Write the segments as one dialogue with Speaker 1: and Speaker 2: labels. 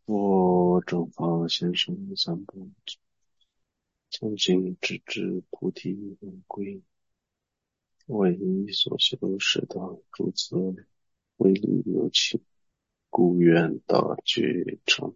Speaker 1: 我正法先生三部，将尽直至菩提本归，为一所修适当诸资，为利有情，故愿大觉成。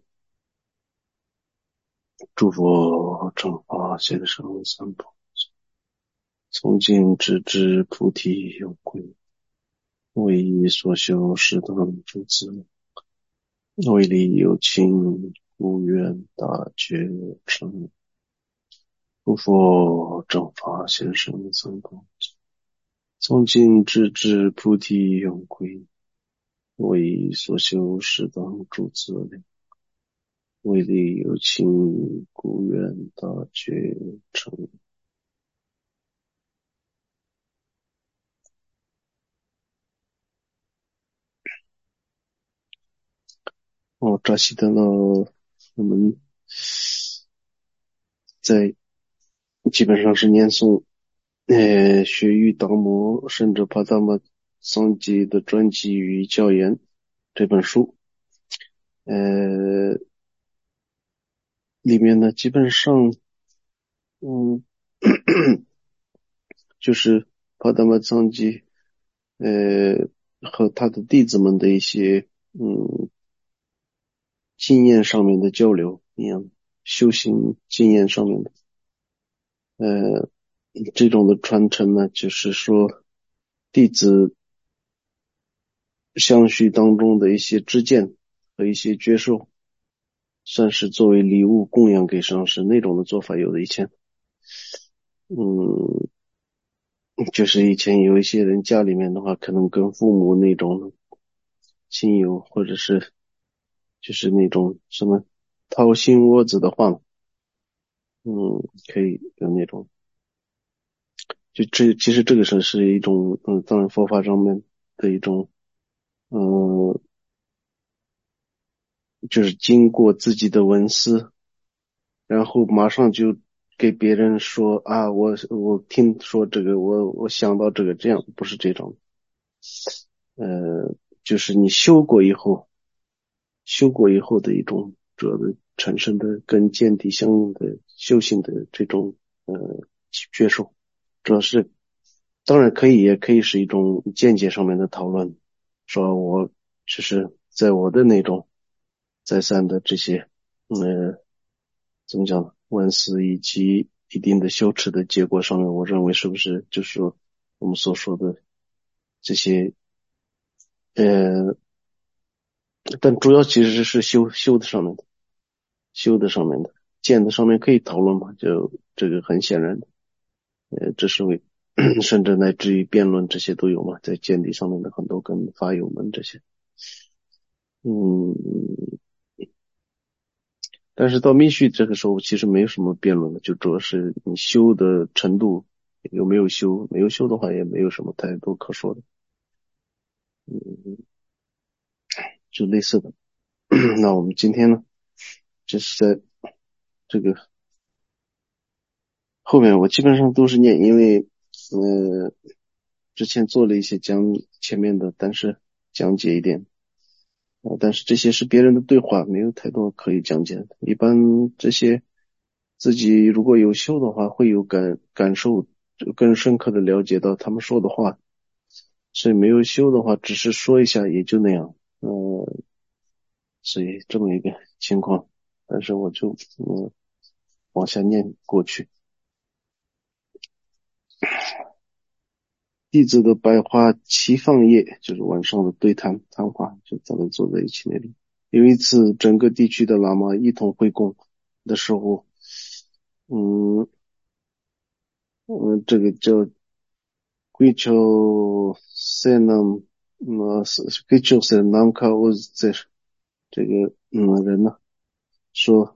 Speaker 1: 诸佛正法先生三部，从今直至菩提有归，为一所修适当诸资，为利有情，故愿大觉成。诸佛正法先生三部，从今直至菩提永归，为所修适当诸资粮，为利有情，故愿大觉成。扎西德勒，我们在基本上是念诵学语达摩甚至帕达玛桑基的传记与教言这本书，里面呢基本上就是帕达玛桑基和他的弟子们的一些经验上面的交流一样，修行经验上面的这种的传承呢，就是说弟子相续当中的一些知见和一些觉受，算是作为礼物供养给上师，那种的做法有的以前就是以前有一些人家里面的话，可能跟父母那种亲友或者是就是那种什么掏心窝子的话，可以有那种，就其实这个是一种当然佛法上面的一种就是经过自己的文思，然后马上就给别人说啊，我听说这个，我想到这个，这样不是这种，就是你修过以后的一种主要的产生的跟见地相应的修行的这种觉受，主要是当然也可以是一种见解上面的讨论，说我只是在我的那种再三的这些怎么讲呢？文思以及一定的修持的结果上面，我认为是不是就是说我们所说的这些呃，但主要其实是修的上面的，修的上面的，见的上面可以讨论嘛，就这个很显然的，这是为甚至乃至于辩论这些都有嘛，在见地上面的很多跟法友们这些，嗯，但是到密续这个时候其实没有什么辩论了，就主要是你修的程度有没有修，没有修的话也没有什么太多可说的，就类似的。那我们今天呢，就是在这个后面我基本上都是念，因为之前做了一些前面的，但是讲解一点，但是这些是别人的对话，没有太多可以讲解的。一般这些自己如果有修的话，会有感受，就更深刻的了解到他们说的话。所以没有修的话，只是说一下也就那样，所以这么一个情况。但是我就往下念过去。弟子的百花齐放夜，就是晚上的谈话，就咱们坐在一起那里。有一次，整个地区的喇嘛一同会供的时候，嗯这个叫贵州塞南，贵州塞南卡沃在这个人呢说，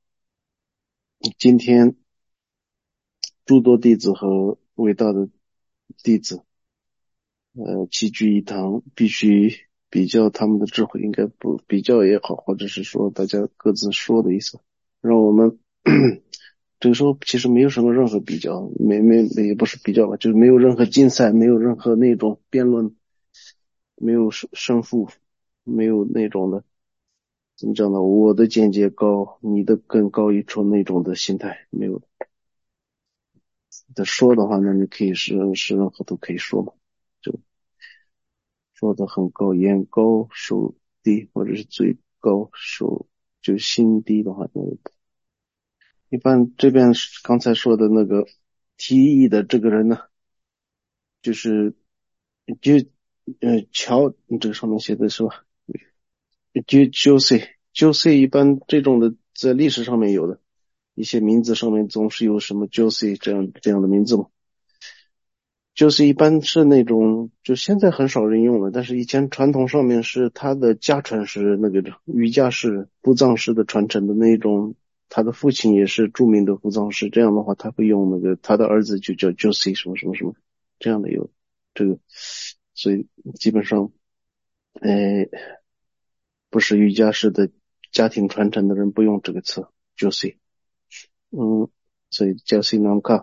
Speaker 1: 今天诸多弟子和伟大的弟子齐聚一堂，必须比较他们的智慧，应该不比较也好，或者是说大家各自说的意思，让我们这个时候其实没有什么任何比较，也不是比较吧，就是没有任何竞赛，没有任何那种辩论，没有胜负，没有那种的， 怎么讲呢？我的见解高，你的更高一筹那种的心态没有的。说的话，那你可以是任何都可以说嘛，就说的很高，眼高手低，或者是嘴高手就心低的话，那一般这边刚才说的那个提议的这个人呢，就是就乔，你这个上面写的是吧？Jose 一般这种的在历史上面有的一些名字上面总是有什么 Jose 这样的名字嘛。Jose 一般是那种就现在很少人用了，但是以前传统上面是他的家传是那个瑜伽士、布藏式的传承的那种，他的父亲也是著名的布藏师，这样的话他会用那个他的儿子就叫 Jose 什么什么什么这样的有这个，所以基本上呃不是瑜伽师的家庭传承的人不用这个词 Jose。所以 Jose Namka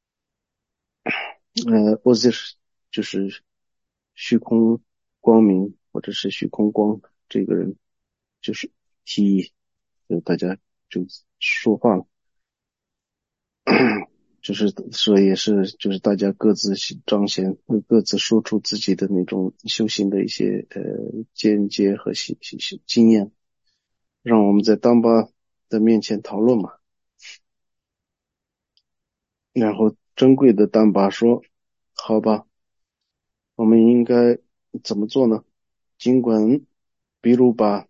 Speaker 1: Ozir 就是虚空光明或者是虚空光这个人就是提议，就大家就说话了，就是说也是就是大家各自彰显各自说出自己的那种修行的一些见解和经验，让我们在当巴的面前讨论嘛。然后珍贵的丹巴说：好吧，我们应该怎么做呢？尽管比如把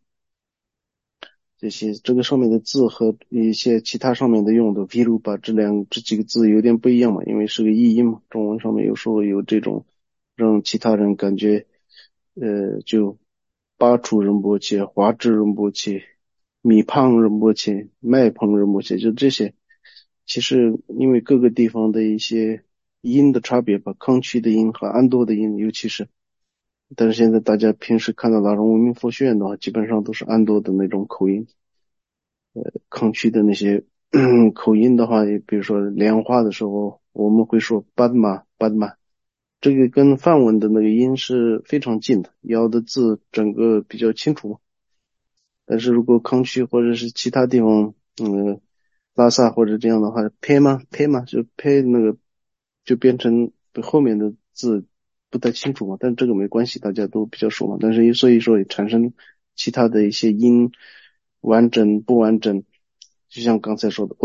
Speaker 1: 这个上面的字和一些其他上面的用的，比如把这几个字有点不一样嘛，因为是个译音嘛，中文上面有时候有这种让其他人感觉就巴楚仁波切、华智仁波切、米胖仁波切、麦彭仁波切，就这些。其实因为各个地方的一些音的差别吧，康区的音和安多的音，尤其是，但是现在大家平时看到拉荣文明佛学院的话，基本上都是安多的那种口音。康区的那些口音的话，比如说莲花的时候，我们会说斑马斑马，这个跟梵文的那个音是非常近的，咬的字整个比较清楚。但是如果康区或者是其他地方，拉萨或者这样的话，拍嘛就拍那个就变成后面的字不太清楚嘛，但这个没关系，大家都比较熟嘛。但是所以说也产生其他的一些音完整不完整，就像刚才说的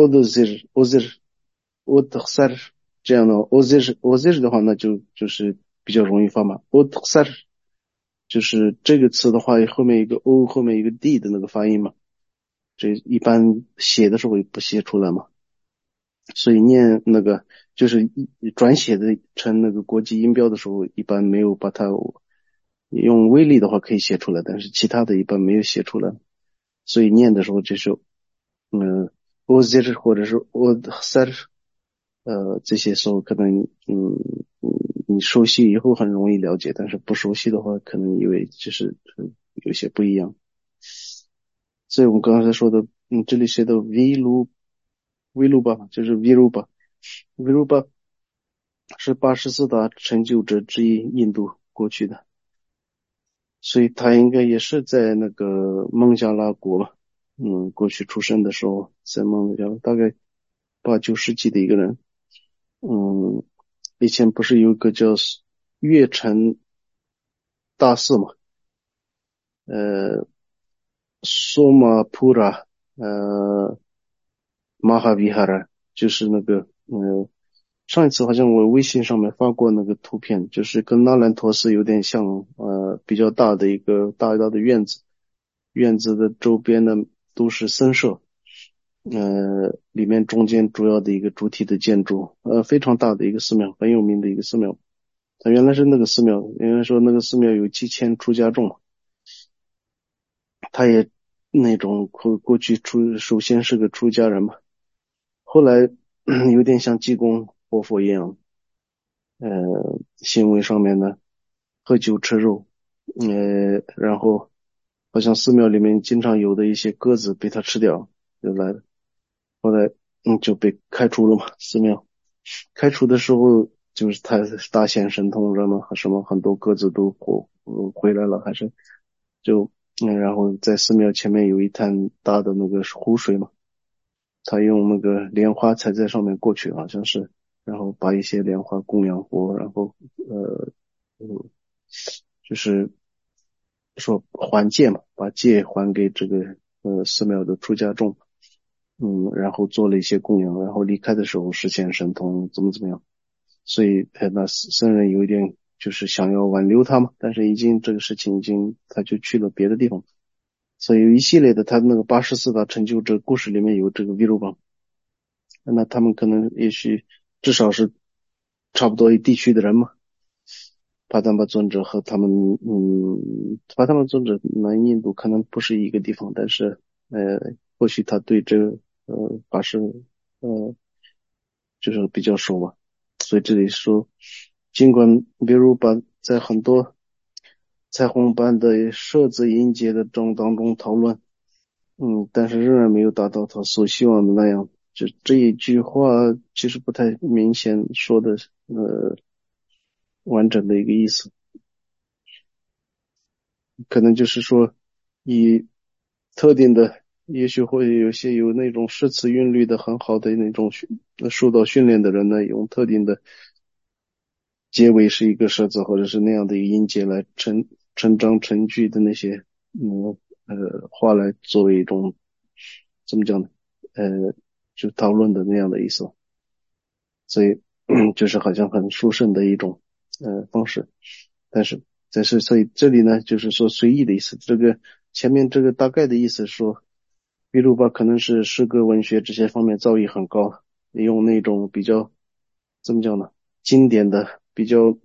Speaker 1: ozer 这样的 ozer 的话，那就是比较容易发嘛 ozer 就是这个词的话，后面一个 o 后面一个 d 的那个发音嘛，这一般写的时候也不写出来嘛。所以念那个就是转写的成那个国际音标的时候，一般没有把它用微粒的话可以写出来，但是其他的一般没有写出来。所以念的时候就是ozir 或者是 odsar 这些时候可能你熟悉以后很容易了解，但是不熟悉的话可能以为就是有些不一样。所以我们刚才说的这里写的 Viluba 就是 Viruba 是84大成就者之一，印度过去的，所以他应该也是在那个孟加拉国，过去出生的时候在孟加拉，大概8、9世纪的一个人。以前不是有个叫月城大寺嘛，呃，索马普拉，马哈维哈拉，就是那个，上一次好像我微信上面发过那个图片，就是跟纳兰陀寺有点像，比较大的一个大大的院子，院子的周边呢都是僧舍，里面中间主要的一个主体的建筑，非常大的一个寺庙，很有名的一个寺庙。它原来是那个寺庙，原来说那个寺庙有7000出家众，他也那种过去首先是个出家人嘛，后来有点像济公活佛一样，行为上面呢，喝酒吃肉，然后好像寺庙里面经常有的一些鸽子被他吃掉，就来了，后来就被开除了嘛，寺庙开除的时候就是他大显神通，什么很多鸽子都回来了，还是就然后在寺庙前面有一滩大的那个湖水嘛，他用那个莲花踩在上面过去，好像是，然后把一些莲花供养佛，然后就是说还戒嘛，把戒还给这个寺庙的出家众，然后做了一些供养，然后离开的时候实现神通，怎么样？所以那僧人有一点就是想要挽留他嘛，但是这个事情他就去了别的地方，所以有一系列的他那个84大成就者故事里面有这个 Virupa，那他们可能也许至少是差不多一地区的人嘛。帕坦巴尊者和他们，帕坦巴尊者南印度可能不是一个地方，但是或许他对这个法师呃就是比较熟吧。所以这里说，尽管比如把在很多彩虹般的设置音节的当中讨论，但是仍然没有达到他所希望的那样。这一句话其实不太明显说的完整的一个意思，可能就是说以特定的，也许会有些有那种诗词韵律的很好的那种受到训练的人呢，用特定的结尾是一个设字或者是那样的一个音节来成章成句的那些话来作为一种怎么讲呢？就讨论的那样的意思，所以就是好像很殊胜的一种方式，但是所以这里呢就是说随意的意思，这个前面这个大概的意思说，比如吧可能是诗歌文学这些方面造诣很高，用那种比较怎么讲呢？经典的比较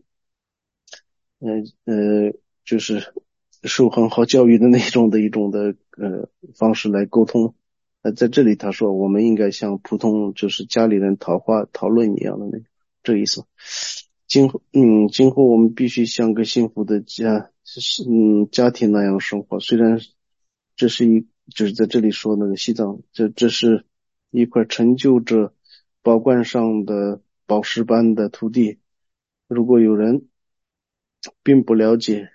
Speaker 1: 就是受很好教育的那种的一种的方式来沟通。在这里他说我们应该像普通就是家里人讨论一样的这个意思。今后我们必须像个幸福的家庭那样生活。虽然这是就是在这里说那个西藏，这是一块成就着宝冠上的宝石般的土地。如果有人并不了解，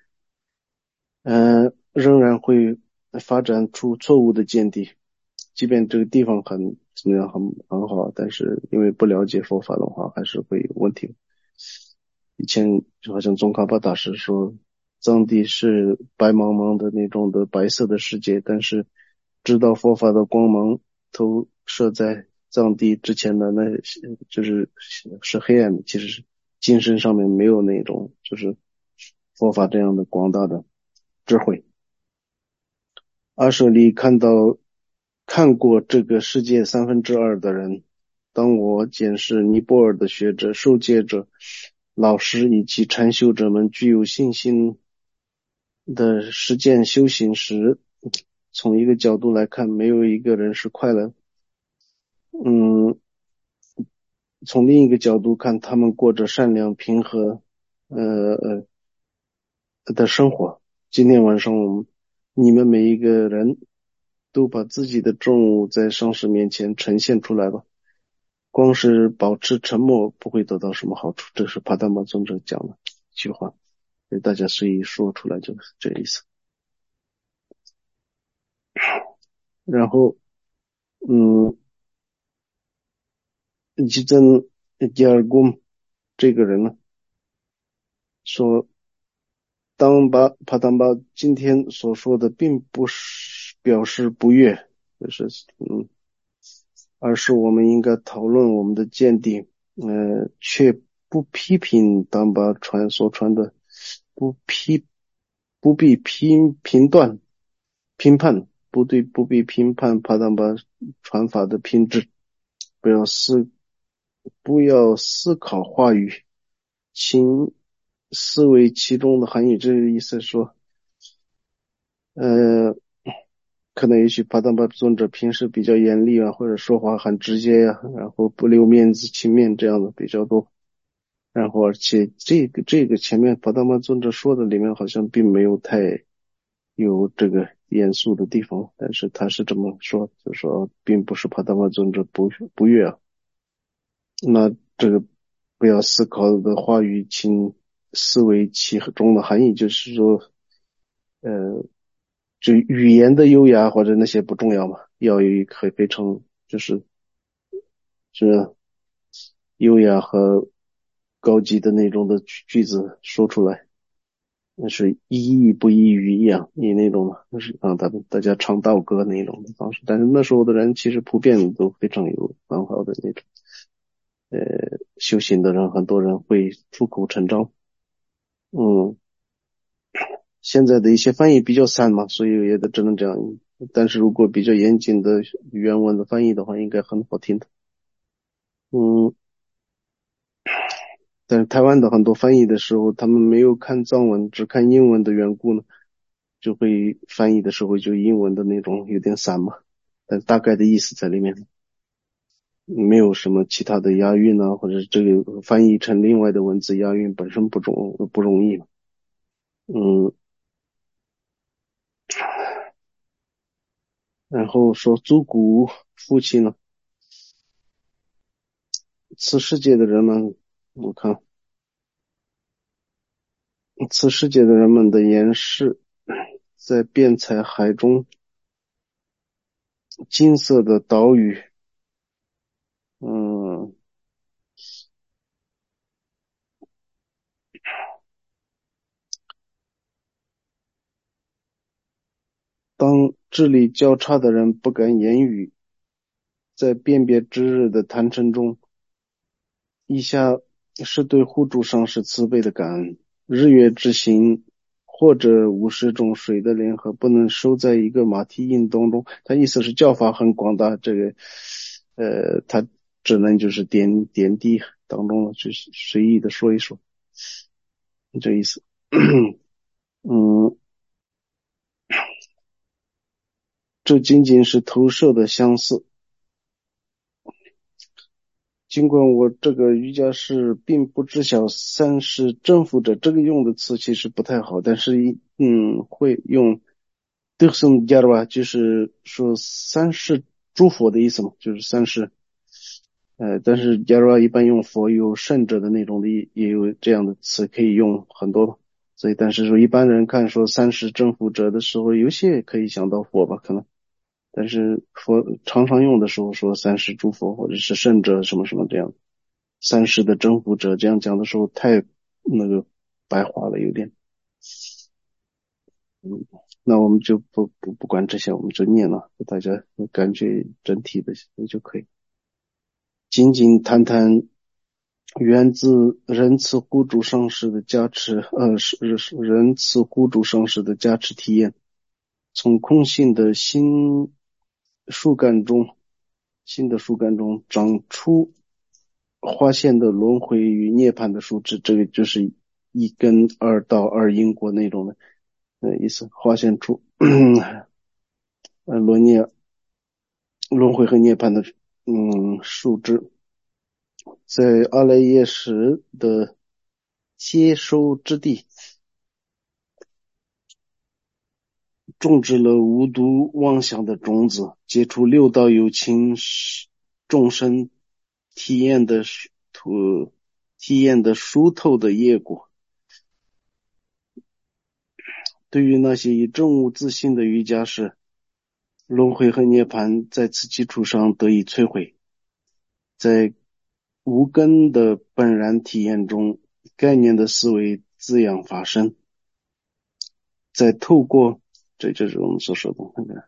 Speaker 1: 仍然会发展出错误的见地。即便这个地方怎么样很好，但是因为不了解佛法的话，还是会有问题。以前就好像宗喀巴大师说，藏地是白茫茫的那种的白色的世界，但是知道佛法的光芒投射在藏地之前的是黑暗的，其实是精神上面没有那种就是佛法这样的广大的智慧。阿舍利看过这个世界2/3的人，当我检视尼泊尔的学者、受戒者、老师以及禅修者们具有信心的实践修行时，从一个角度来看，没有一个人是快乐。嗯，从另一个角度看，他们过着善良平和的生活。今天晚上你们每一个人都把自己的重物在上师面前呈现出来吧。光是保持沉默不会得到什么好处，这是帕达玛尊者讲的一句话，所以大家随意说出来就是这意思。然后，嗯，吉珍第二宫这个人呢，说，帕当巴今天所说的并不是表示不悦，就是而是我们应该讨论我们的见地，却不批评当巴所传的，不批不必评断评判，不必评判帕当巴传法的品质，不要思不要思考话语，请思维其中的含义。这个意思说，呃，可能也许帕当巴尊者平时比较严厉啊，或者说话很直接呀，然后不留面子、情面这样的比较多。然后而且这个前面帕当巴尊者说的里面好像并没有太有这个严肃的地方，但是他是这么说，就说并不是帕当巴尊者不悦啊。那这个不要思考的话语，请思维其中的含义，就是说， 就语言的优雅或者那些不重要嘛，要有一个非常是优雅和高级的那种的句子说出来，那是一意不一语一样，以那种就是让大家唱道歌那种的方式。但是那时候的人其实普遍都非常有很好的那种修行的人，很多人会出口成章。嗯，现在的一些翻译比较散嘛，所以也只能这样。但是如果比较严谨的原文的翻译的话，应该很好听的。嗯，但是台湾的很多翻译的时候，他们没有看藏文，只看英文的缘故呢，就会翻译的时候就英文的那种有点散嘛，但大概的意思在里面，没有什么其他的押韵啊，或者是这个翻译成另外的文字押韵本身不容易嘛。嗯，然后说足骨父亲呢，此世界的人们，我看此世界的人们的言饰，在辩才海中金色的岛屿，嗯，当智力较差的人不敢言语，在辨别之日的坛城中，以下是对护主上师慈悲的感恩。日月之行，或者50种水的联合，不能收在一个马蹄印当中。他意思是教法很广大，这个他只能就是点滴当中就是随意的说一说，这意思。嗯，这仅仅是投射的相似。尽管我这个瑜伽师并不知晓三世征服者这个用的词其实不太好，但是会用 Dixon Yarwa， 就是说三世诸佛的意思嘛，就是三世。但是 Yarwa 一般用佛有圣者的那种的也有这样的词可以用很多，所以但是说一般人看说三世征服者的时候，有些可以想到佛吧，可能。但是佛常常用的时候说三世诸佛或者是圣者什么什么这样，三世的征服者这样讲的时候太那个白话了有点。嗯，那我们就不管这些，我们就念了，大家感觉整体的就可以。仅仅谈谈源自仁慈护主上师的加持，是仁慈护主上师的加持体验，从空性的树干中，新的树干中长出花现的轮回与涅槃的树枝，这个就是一根二道二因果那种的意思，花现出轮回和涅槃的树枝。在阿赖耶识的接收之地，种植了无毒妄想的种子，结出六道有情众生体验的熟透的业果。对于那些以正悟自信的瑜伽师，轮回和涅槃在此基础上得以摧毁。在无根的本然体验中，概念的思维滋养发生，再透过这就是我们所说的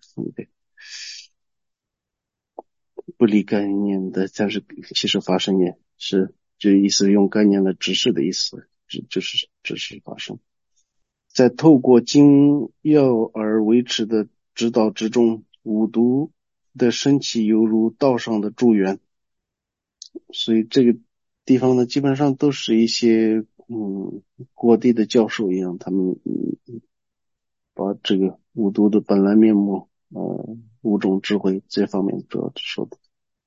Speaker 1: 不离概念的，但是其实发生也是这意思，用概念来指示的意思，就是指示发生。在透过精要而维持的指导之中，五毒的升起犹如道上的助缘，所以这个地方呢，基本上都是一些各地的教授一样，他们把这个五毒的本来面目，五种智慧这方面主要说的。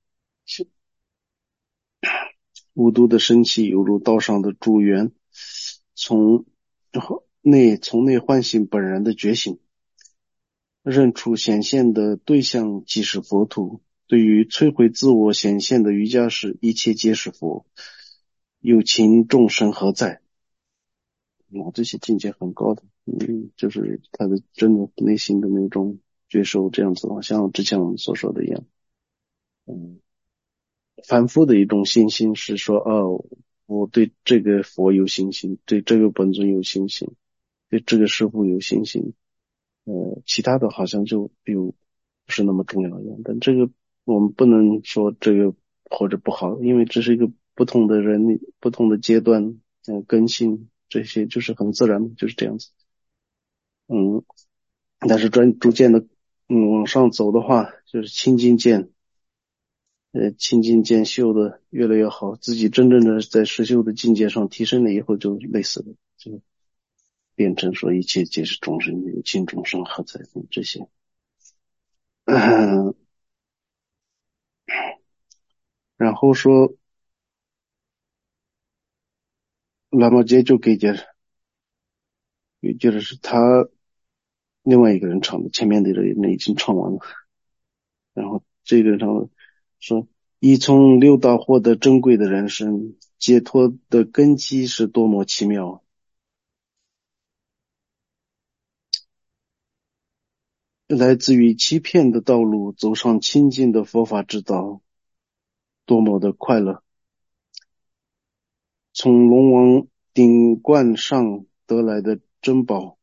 Speaker 1: 五毒的升起犹如道上的助缘，从内唤醒本然的觉醒，认出显现的对象即是佛土。对于摧毁自我显现的瑜伽师，一切皆是佛，有情众生何在？这些境界很高的。 就是他的真的内心的那种觉受这样子的话，像之前我们所说的一样，嗯，反复的一种信心是说，哦，我对这个佛有信心，对这个本尊有信心，对这个师父有信心，其他的好像就不是那么重要一样。但这个我们不能说这个或者不好，因为这是一个不同的人、不同的阶段，更新这些就是很自然，就是这样子。嗯，但是逐渐的，往上走的话，就是清净见，清净见修的越来越好，自己真正的在实修的境界上提升了以后，就类似的，就变成说一切皆是众生，有情众生何在这些。然后说那么接就给解释是他另外一个人唱的，前面的人已经唱完了。然后这个人说，已从六道获得珍贵的人生，解脱的根基是多么奇妙，来自于欺骗的道路，走上清净的佛法之道，多么的快乐。从龙王顶冠上得来的珍宝，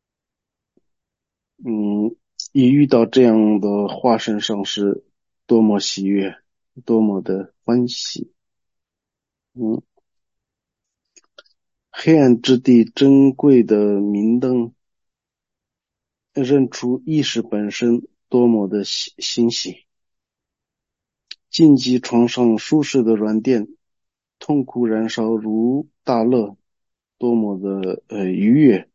Speaker 1: 一遇到这样的化身上是多么喜悦，多么的欢喜。嗯，黑暗之地珍贵的明灯，认出意识本身，多么的欣喜。禁忌床上舒适的软垫，痛苦燃烧如大乐，多么的愉悦。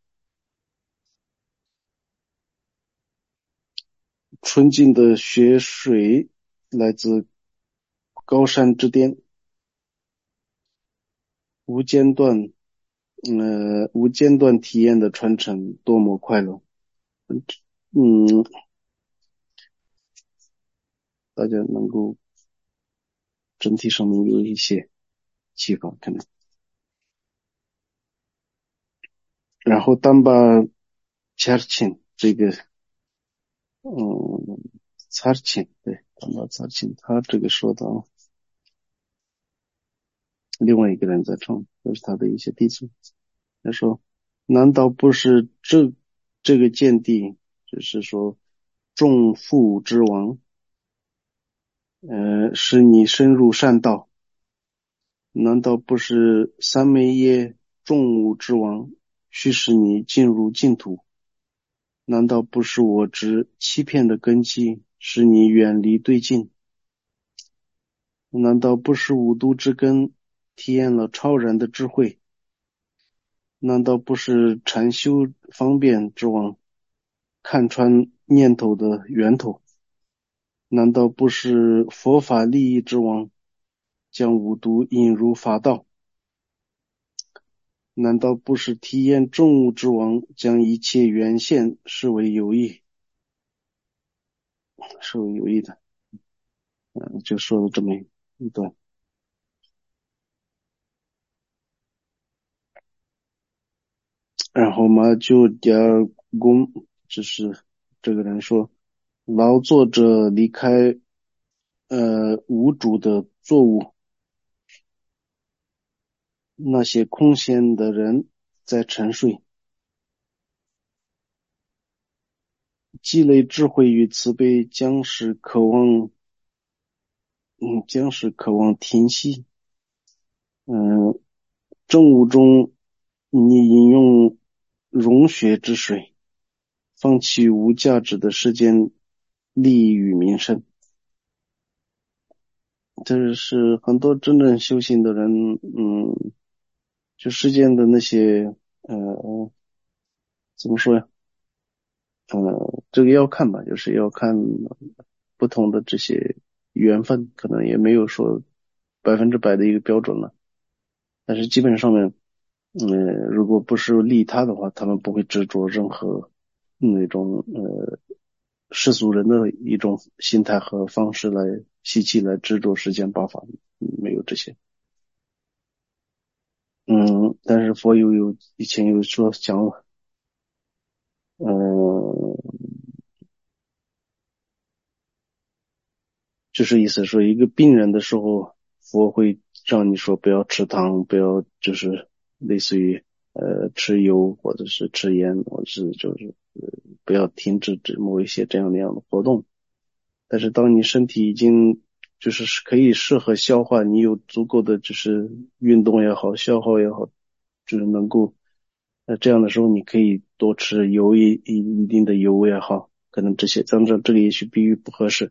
Speaker 1: 纯净的雪水来自高山之巅，无间断无间断体验的传承，多么快乐。嗯，大家能够整体上面有一些启发可能。然后丹巴恰尔钦这个查尔钦，对，丹巴查尔钦，他这个说到另外一个人在唱，就是他的一些弟子。他说，难道不是这个见地，就是说众父之王，使你深入善道？难道不是三昧耶众物之王，驱使你进入净土？难道不是我执欺骗的根基，使你远离对境？难道不是五毒之根，体验了超然的智慧？难道不是禅修方便之王，看穿念头的源头？难道不是佛法利益之王，将五毒引入法道？难道不是体验众物之王，将一切缘现视为有益？视为有益的，就说了这么一段。然后嘛，就第二公，就是这个人说，劳作者离开无主的作物，那些空闲的人在沉睡，积累智慧与慈悲，将使渴望停息。嗯，正午中，你饮用融雪之水，放弃无价值的世间利益与名声。这是很多真正修行的人，就世间的那些，怎么说呀？这个要看吧，就是要看不同的这些缘分，可能也没有说100%的一个标准了。但是基本上面，如果不是利他的话，他们不会执着任何那种世俗人的一种心态和方式来习气来执着世间八法，没有这些。但是佛以前有说讲了， 就是意思说一个病人的时候，佛会让你说不要吃糖，不要就是类似于吃油或者是吃盐，或者是就是不要停止某一些这样那样的活动。但是当你身体已经就是可以适合消化，你有足够的就是运动也好，消耗也好，就是能够这样的时候，你可以多吃油一定的油也好，可能这些，当然这个也许比喻不合适。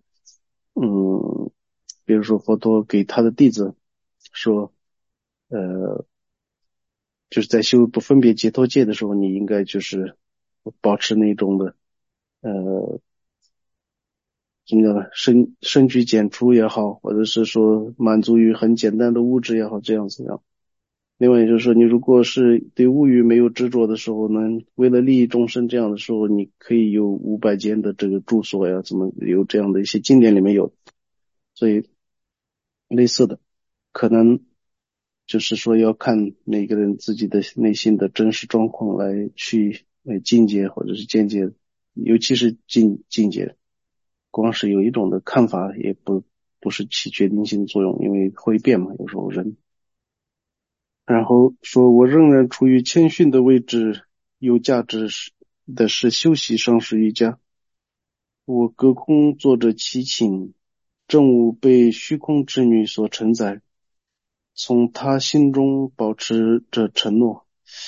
Speaker 1: 比如说佛陀给他的弟子说，呃，就是在修不分别解脱戒的时候，你应该就是保持那种的，呃，怎么讲呢？深居简出也好，或者是说满足于很简单的物质也好，这样子样。另外也就是说，你如果是对物欲没有执着的时候呢，为了利益众生这样的时候，你可以有500间的这个住所呀，怎么有这样的一些经典里面有，所以类似的，可能就是说要看每个人自己的内心的真实状况来去境界或者是见解，尤其是境界，光是有一种的看法也不是起决定性作用，因为会变嘛，有时候人。然后说我仍然处于谦逊的位置，有价值的是休息上师瑜伽。我隔空坐着祈请，正午被虚空之女所承载，从他心中保持着承诺。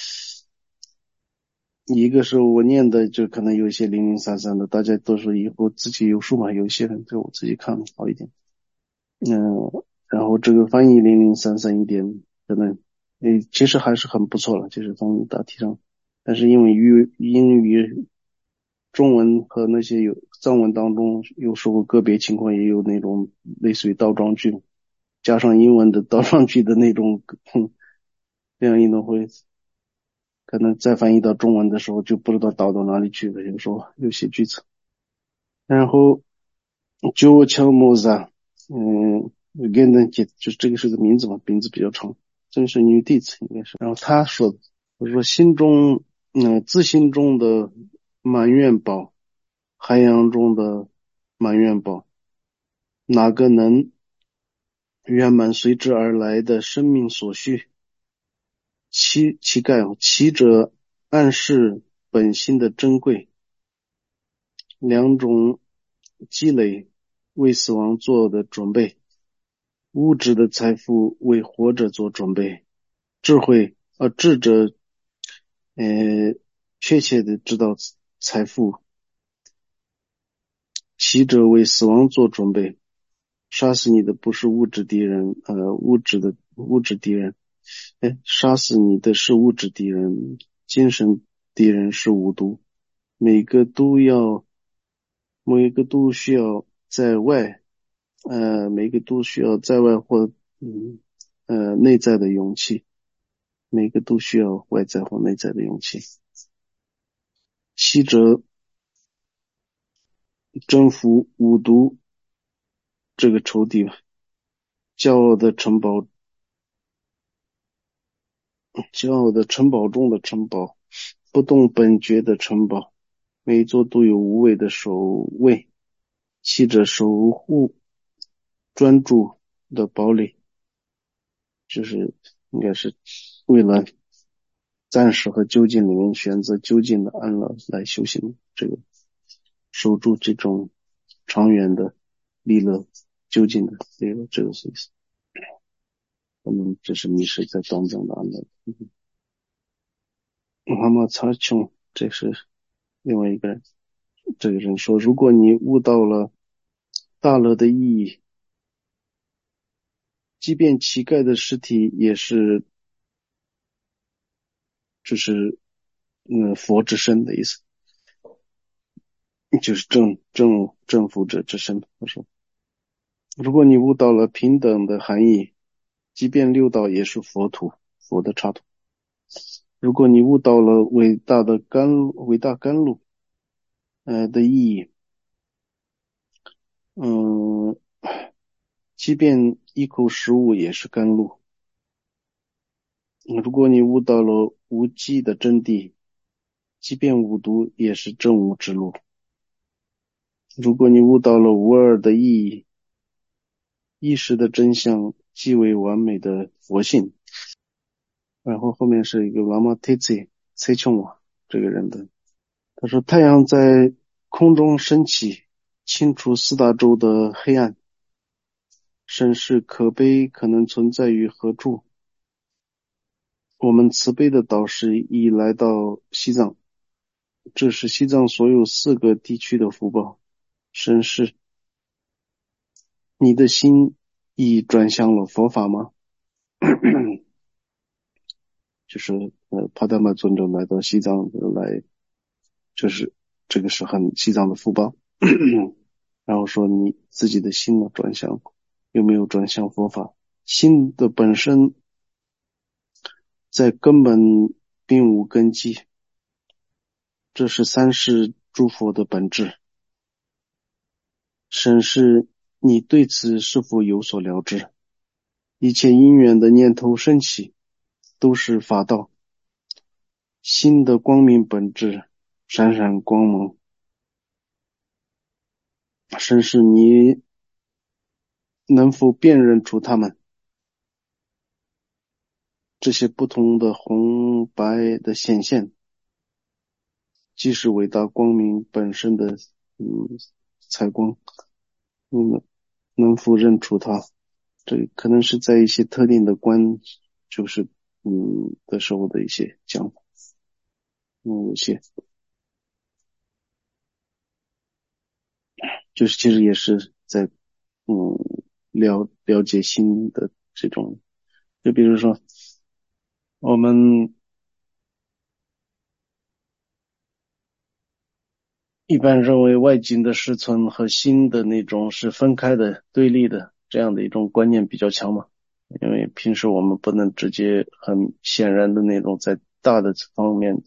Speaker 1: 一个是我念的就可能有一些零零散散的，大家都是以后自己有数嘛，有一些人就我自己看好一点。然后这个翻译零零散散一点，可能其实还是很不错了，就是从大体上，但是因为英语、中文和那些有藏文当中，有时候个别情况也有那种类似于倒装句，加上英文的倒装句的那种，这样一种会可能再翻译到中文的时候就不知道倒到哪里去了，有时候有些句子。然后九乔莫萨，跟的就是这个是个名字嘛，名字比较长，真是女弟子应该是。然后他说的，我说心中，自心中的满愿宝，海洋中的满愿宝，哪个能圆满随之而来的生命所需？其者暗示本心的珍贵，两种积累为死亡做的准备，物质的财富为活着做准备，智者确切的知道财富，其者为死亡做准备。杀死你的不是物质敌人，物质敌人，杀死你的是物质敌人，精神敌人是五毒，每个都要，每个都需要在外，每个都需要在外或内在的勇气，每个都需要外在或内在的勇气。七者征服五毒这个仇敌，骄傲的城堡，骄傲的城堡中的城堡，不动本觉的城堡，每一座都有无畏的守卫，七者守护专注的堡垒，就是应该是为了暂时和究竟里面选择究竟的安乐来修行，这个守住这种长远的利乐，究竟的利乐，这个是意思。这是迷失在当中的安乐。那么查琼，这是另外一个人，这个人说，如果你悟到了大乐的意义，即便乞丐的尸体也是，就是佛之身的意思，就是正福者之身。他说，如果你悟到了平等的含义，即便六道也是佛土，佛的插图。如果你悟到了伟大甘露的意义，嗯，即便一口食物也是甘露。如果你悟到了无记的真谛， 即便无读也是正悟之路。如果你悟到了无二的意义，意识的真相即为完美的佛性。然后后面是一个拉玛贴茨崔琼瓦这个人的，他说太阳在空中升起，清除四大洲的黑暗，审视可悲可能存在于何处。我们慈悲的导师已来到西藏，这是西藏所有4个地区的福报。审视你的心已转向了佛法吗？就是帕达玛尊者来到西藏来，就是这个是很西藏的福报。然后说你自己的心呢转向有没有转向佛法？心的本身在根本并无根基，这是三世诸佛的本质。审视你对此是否有所了知？一切因缘的念头升起都是法道，心的光明本质闪闪光芒。审视你能否辨认出它们，这些不同的红白的显现即是伟大光明本身的采光。你们能否认出它？这可能是在一些特定的就是的时候的一些讲法。有些就是其实也是在了解心的这种，就比如说我们一般认为外境的实存和心的那种是分开的对立的，这样的一种观念比较强嘛。因为平时我们不能直接很显然的那种在大的方面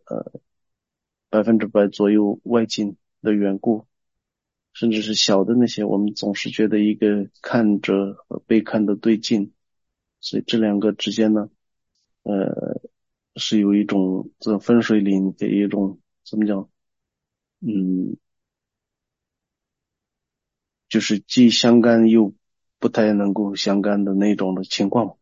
Speaker 1: 100%左右外境的缘故，甚至是小的那些我们总是觉得一个看着和被看的对境，所以这两个之间呢是有一种这种分水岭的一种怎么讲就是既相干又不太能够相干的那种的情况。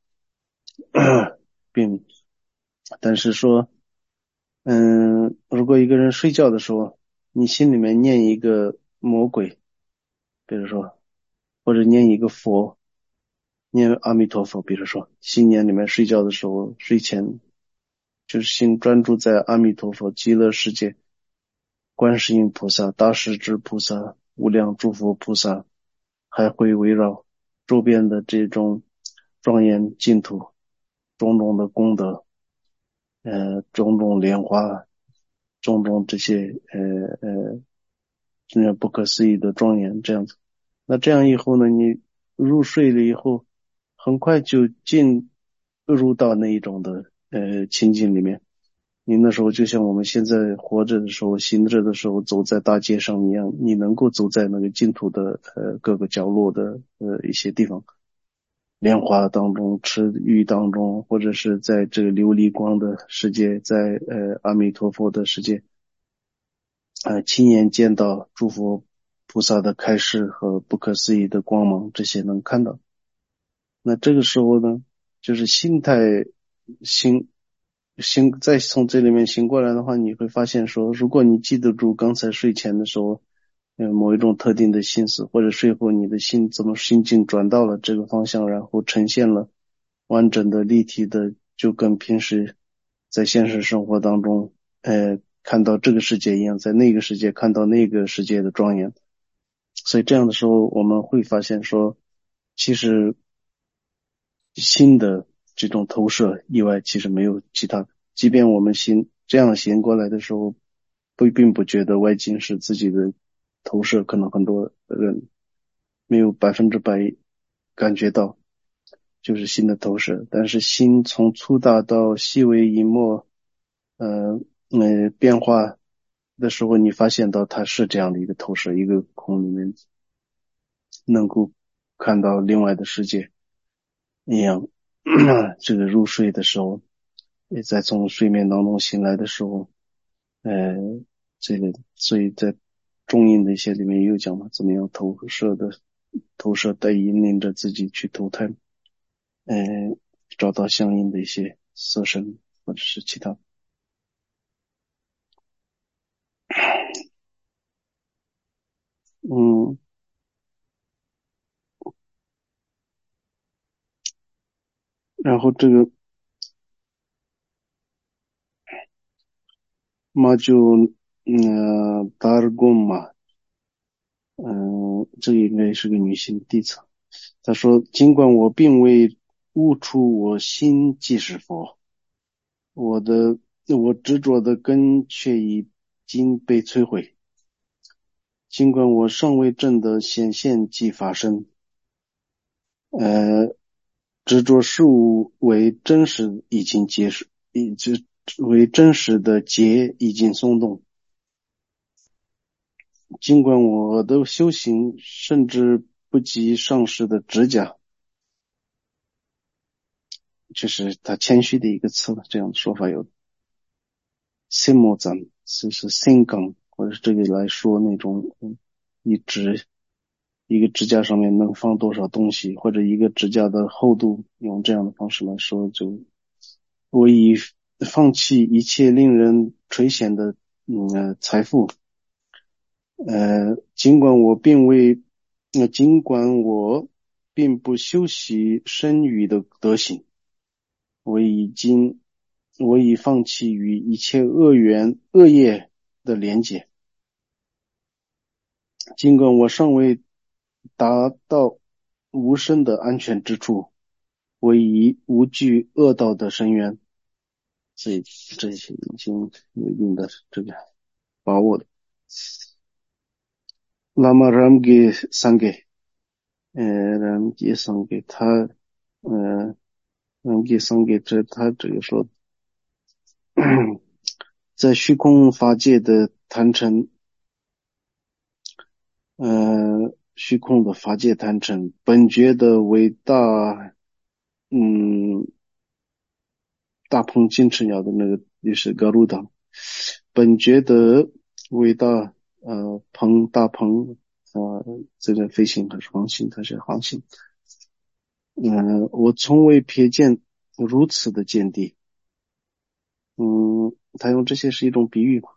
Speaker 1: 但是说如果一个人睡觉的时候你心里面念一个魔鬼，比如说或者念一个佛，念阿弥陀佛，比如说新年里面睡觉的时候睡前就是心专注在阿弥陀佛、极乐世界、观世音菩萨、大势至菩萨、无量诸佛菩萨，还会围绕周边的这种庄严净土、种种的功德，种种莲花、种种这些不可思议的庄严这样子。那这样以后呢，你入睡了以后，很快就进入到那一种的情景里面。你那时候就像我们现在活着的时候、行着的时候、走在大街上一样，你能够走在那个净土的各个角落的一些地方，莲花当中、池域当中，或者是在这个琉璃光的世界，在阿弥陀佛的世界，亲眼见到诸佛菩萨的开示和不可思议的光芒，这些能看到。那这个时候呢，就是心态再从这里面醒过来的话，你会发现说，如果你记得住刚才睡前的时候某一种特定的心思，或者睡后你的心境转到了这个方向，然后呈现了完整的立体的，就跟平时在现实生活当中看到这个世界一样，在那个世界看到那个世界的庄严。所以这样的时候我们会发现说，其实心的这种投射以外其实没有其他的，即便我们这样醒过来的时候并不觉得外境是自己的投射，可能很多人没有100%感觉到就是心的投射，但是心从粗大到细微一末变化的时候，你发现到它是这样的一个投射，一个空里面能够看到另外的世界一样。这个入睡的时候，也在从睡眠当中醒来的时候， 呃，这个所以在中印的一些里面也有讲嘛，怎么样投射带引领着自己去投胎，呃，找到相应的一些色身或者是其他。嗯，然后这个嘛就达尔贡嘛，这个应该是个女性弟子。她说：尽管我并未悟出我心即是佛，我执着的根却已经被摧毁。尽管我尚未证得显现即法身，呃，执着事物为真实已经结束，为真实的结已经松动。尽管我的修行甚至不及上师的指甲，就是他谦虚的一个词，这样的说法有 simozan， 就是 singang， 或者是这个来说那种一个指甲上面能放多少东西，或者一个指甲的厚度，用这样的方式来说，就我已放弃一切令人垂涎的财富，尽管我并未，尽管我并不修习身语的德行，我已经，我已放弃与一切恶业的连结。尽管我尚未达到无声的安全之处，我已无惧恶道的深渊。所以这些已经有一定的这个把握的。那么 Ramge Sangye，Ramge Sangye 他，Ramge Sangye 他这个说，在虚空法界的坛城，虚空的法界坛城，本觉的伟大，嗯，大鹏金翅鸟的那个也是格鲁党，本觉的伟大，大鹏，这个飞行还是航行？它是航行。我从未瞥见如此的见地。他用这些是一种比喻嘛，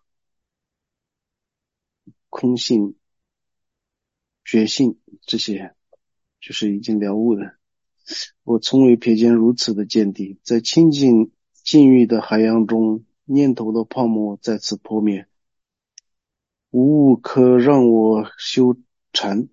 Speaker 1: 空性、觉性这些，就是已经了悟的。我从未瞥见如此的见地，在清净禁欲的海洋中，念头的泡沫再次破灭，无物可让我修禅。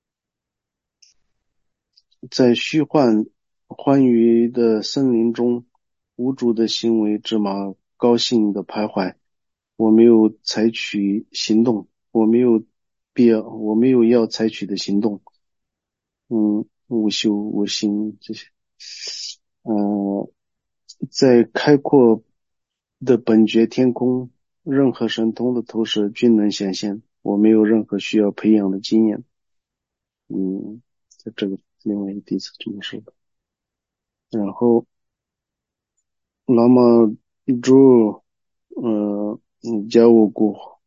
Speaker 1: 在虚幻欢愉的森林中，无主的行为之马高兴的徘徊。我没有采取行动，我没有要采取的行动。无修无心这些。嗯，在开阔的本觉天空，任何神通的投射均能显现。我没有任何需要培养的经验。在这个另外一个弟子这么说的。然后那么就教我过，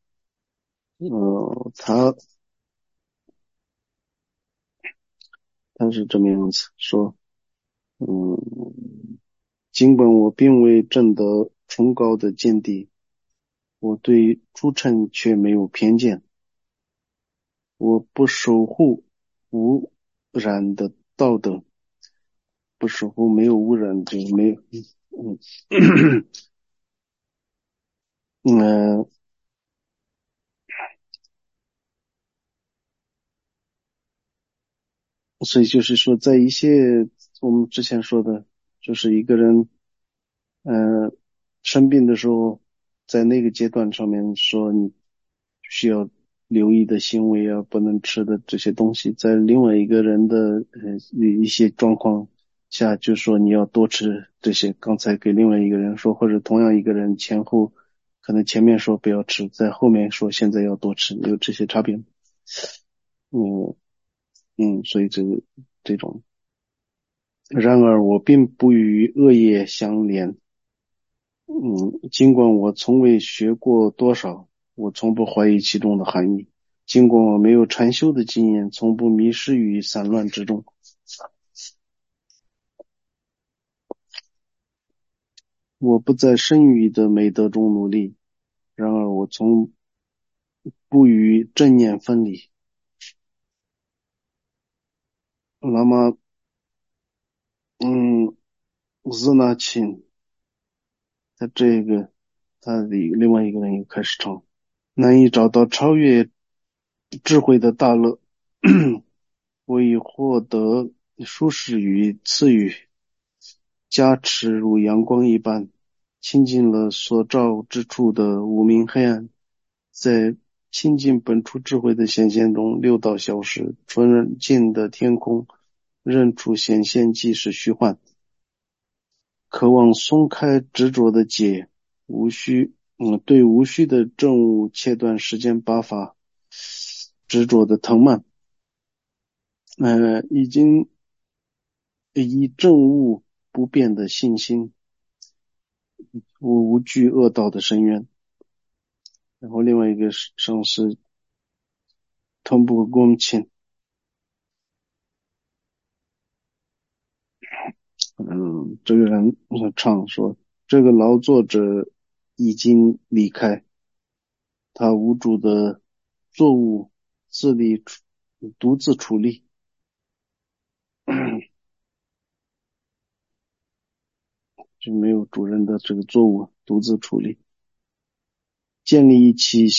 Speaker 1: 他是这么样子说，嗯，尽管我并未证得崇高的见地，我对诸尘却没有偏见，我不守护无染的道德，不守护没有污染就没有，嗯嗯，所以就是说，在一些我们之前说的，就是一个人，呃，生病的时候，在那个阶段上面说你需要留意的行为啊，不能吃的这些东西，在另外一个人的一些状况下，就说你要多吃这些。刚才给另外一个人说，或者同样一个人前后，可能前面说不要吃，在后面说现在要多吃，有这些差别。嗯所以这种。然而我并不与恶业相连， 尽管我从未学过多少，我从不怀疑其中的含义。尽管我没有禅修的经验，从不迷失于散乱之中。我不在声语的美德中努力，然而我从不与正念分离。那么，日那钦他的另外一个人又开始唱，难以找到超越智慧的大乐，我已获得舒适与赐予，加持如阳光一般，亲近了所照之处的无明黑暗，在亲近本初智慧的显现中，六道消失，纯净的天空，认出显现即是虚幻，渴望松开执着的结，对无需的正物切断时间八法，执着的藤蔓，以正悟不变的信心，无惧恶道的深渊。然后另外一个上是同步恭敬，这个人唱说，这个劳作者已经离开，他无主的作物独自处理，就没有主人的这个作物独自处理，建立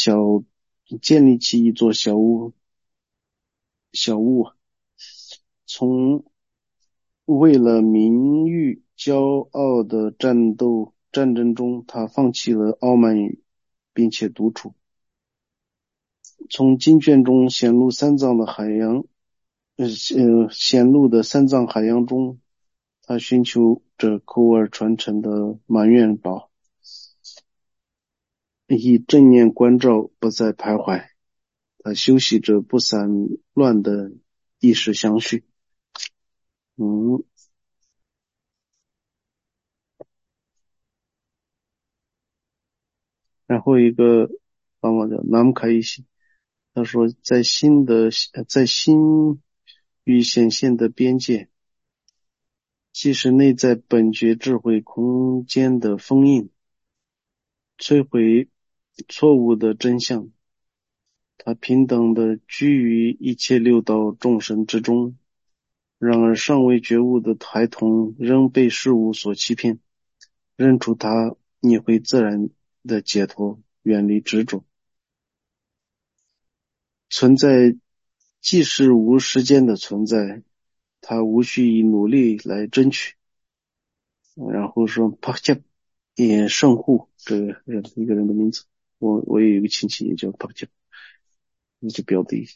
Speaker 1: 起一座小屋，从为了名誉骄傲的战争中，他放弃了傲慢并且独处。从经卷中显露的三藏海洋中，他寻求着口耳传承的满愿宝，以正念关照，不再徘徊。他修习着不散乱的意识相续。然后一个方法叫南卡伊西，他说在心与显现的边界，即是内在本觉智慧空间的封印，摧毁错误的真相。他平等地居于一切六道众生之中，然而尚未觉悟的孩童仍被事物所欺骗，认出他，你会自然的解脱，远离执着。存在既是无时间的存在，他无需以努力来争取。然后说帕恰也圣护，这个一个人的名字，我也有一个亲戚也叫帕恰，一个表弟。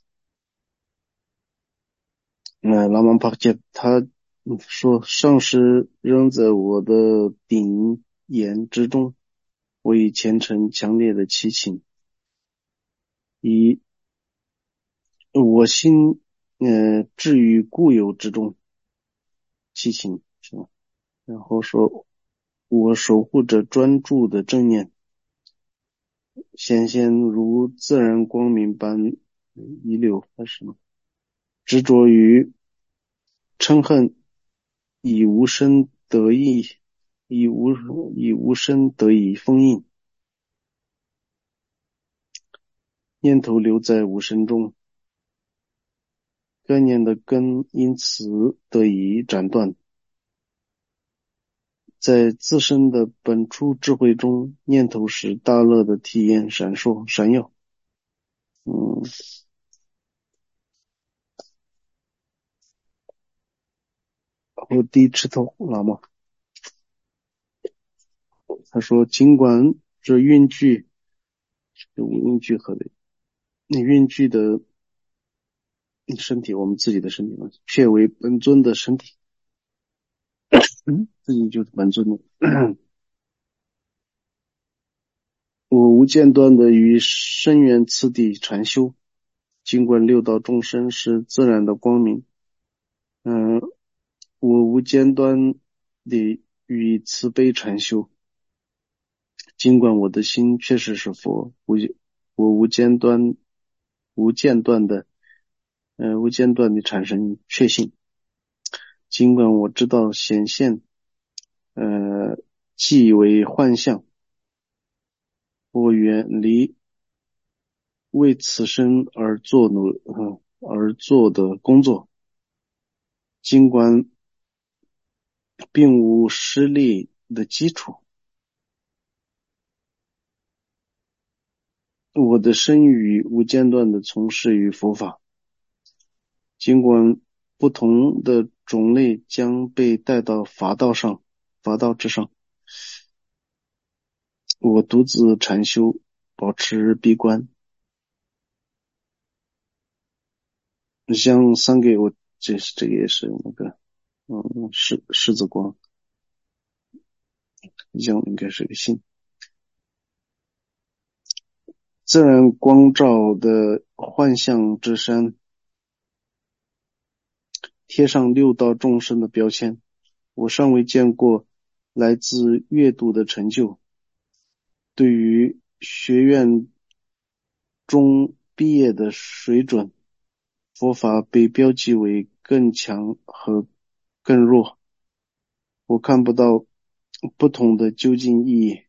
Speaker 1: 拉曼帕恰他说，上师仍在我的顶眼之中，我以虔诚强烈的祈请，以我心置于固有之中，祈请是吧？然后说，我守护着专注的正念，显现如自然光明般遗留，还是什么？执着于嗔恨，以无声得意，以无声得以封印，念头留在无声中，概念的根因此得以斩断。在自身的本初智慧中，念头使大乐的体验闪耀。我低吃头喇嘛他说，尽管这蕴具，这五蕴聚合的蕴具的身体，我们自己的身体嘛，却为本尊的身体，自己就是本尊的。我无间断的与深渊次第禅修，尽管六道众生是自然的光明，我无间断地与慈悲禅修， 尽管我的心确实是佛，我无间断的产生确信。尽管我知道显现，即为幻象，我远离为此生而做的工作。尽管并无实力的基础，我的身语无间断的从事于佛法。尽管不同的种类将被带到法道之上，我独自禅修，保持闭关。像三给我，这个也是那个，狮子光，像应该是个信。自然光照的幻象之山，贴上六道众生的标签。我尚未见过来自阅读的成就。对于学院中毕业的水准，佛法被标记为更强和更弱。我看不到不同的究竟意义。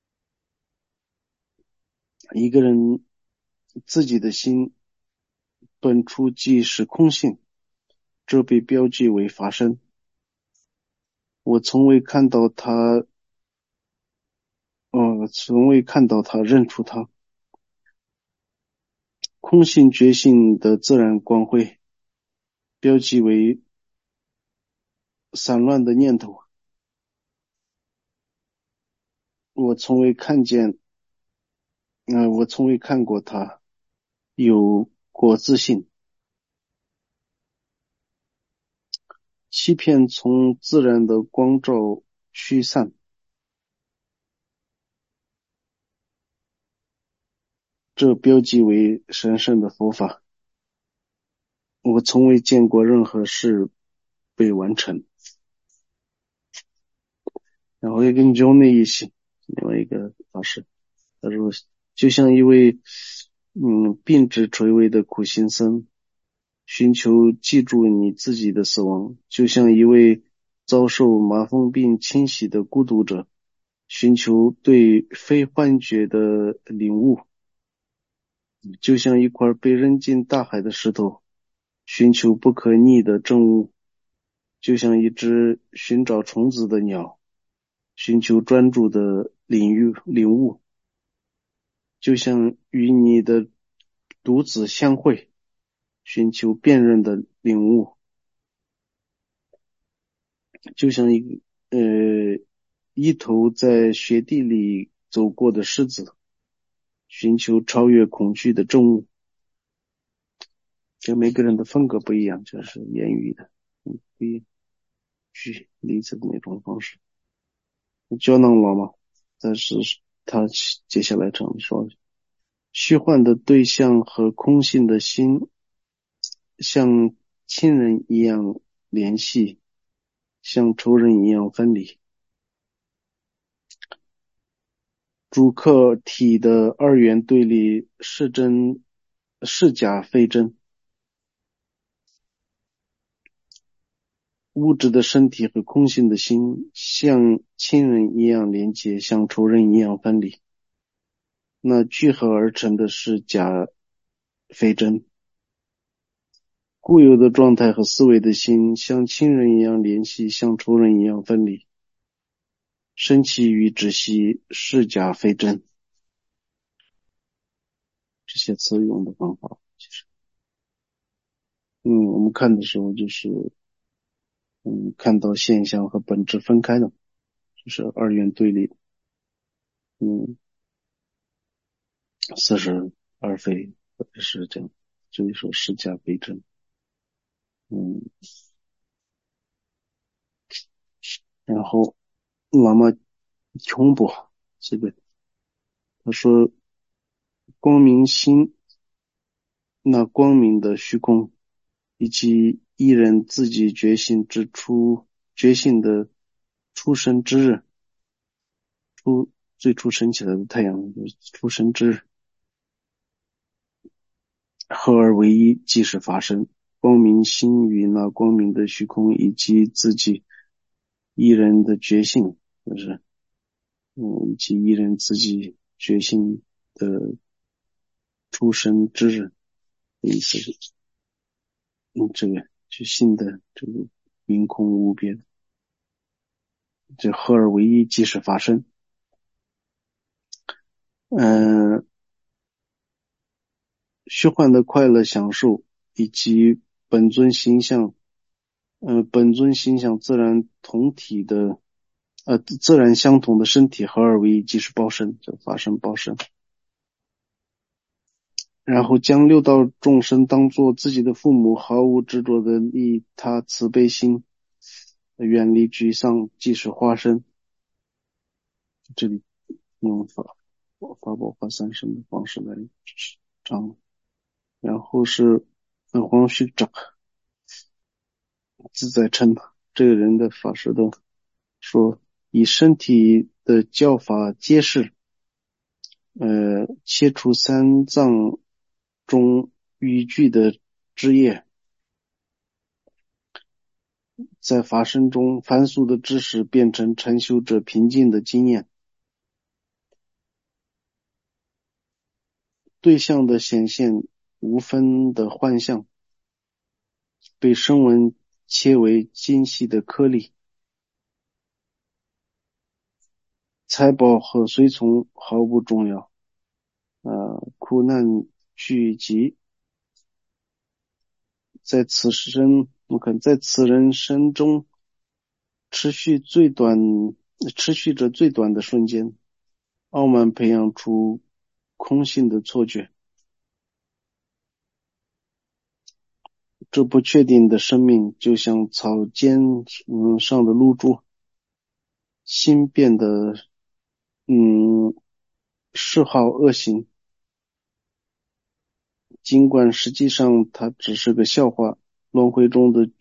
Speaker 1: 一个人自己的心本初即是空性，这被标记为法身。我从未看到他，认出他。空性觉性的自然光辉，标记为散乱的念头。我从未看过他有过自信。欺骗从自然的光照驱散，这标记为神圣的佛法。我从未见过任何事被完成。然后也跟 Johnny 一起，另外一个法师，他说就像一位病至垂危的苦行僧，寻求记住你自己的死亡，就像一位遭受麻风病侵袭的孤独者，寻求对非幻觉的领悟，就像一块被扔进大海的石头，寻求不可逆的证物，就像一只寻找虫子的鸟，寻求专注的领悟，就像与你的独子相会，寻求辨认的领悟，就像一头在雪地里走过的狮子，寻求超越恐惧的证物。就每个人的风格不一样，就是言语的，可以举例子的那种方式。胶囊王嘛，但是他接下来这样说：虚幻的对象和空性的心，像亲人一样联系，像仇人一样分离。主客体的二元对立是假非真。物质的身体和空性的心，像亲人一样连结，像仇人一样分离。那聚合而成的是假非真。固有的状态和思维的心，像亲人一样联系，像仇人一样分离。生气与止息是假非真。这些词用的方法，其实，我们看的时候就是，看到现象和本质分开的，就是二元对立，似是而非，或者是这样，所以说是假非真。嗯，然后那么穷博这个他说，光明心，那光明的虚空，以及一人自己觉醒的出生之日， 最初升起来的太阳，出生之合而为一，即是法身。光明心与那光明的虚空，以及自己一人的觉性，就是以及一人自己觉性的出生之日的意思是，这个就性的这个明空无边，这合而为一，即是法身。虚幻的快乐享受以及本尊形象，本尊形象自然同体的，自然相同的身体合而为一，即是报身，就法身报身。然后将六道众生当作自己的父母，毫无执着的利他慈悲心，远离沮丧，即是化身。这里用法宝化三身的方式来讲。然后是黄须长自在称这个人的法师的说，以身体的教法揭示，切除三藏中语句的枝叶，在法身中凡俗的知识变成禅修者平静的经验，对象的显现无分的幻象，被声闻切为精细的颗粒，财宝和随从毫不重要，苦难聚集，在此人生中持续着最短的瞬间，傲慢培养出空性的错觉。这不确定的生命就像草尖上的露珠，心变得嗜好恶行，尽管实际上它只是个笑话。轮回中的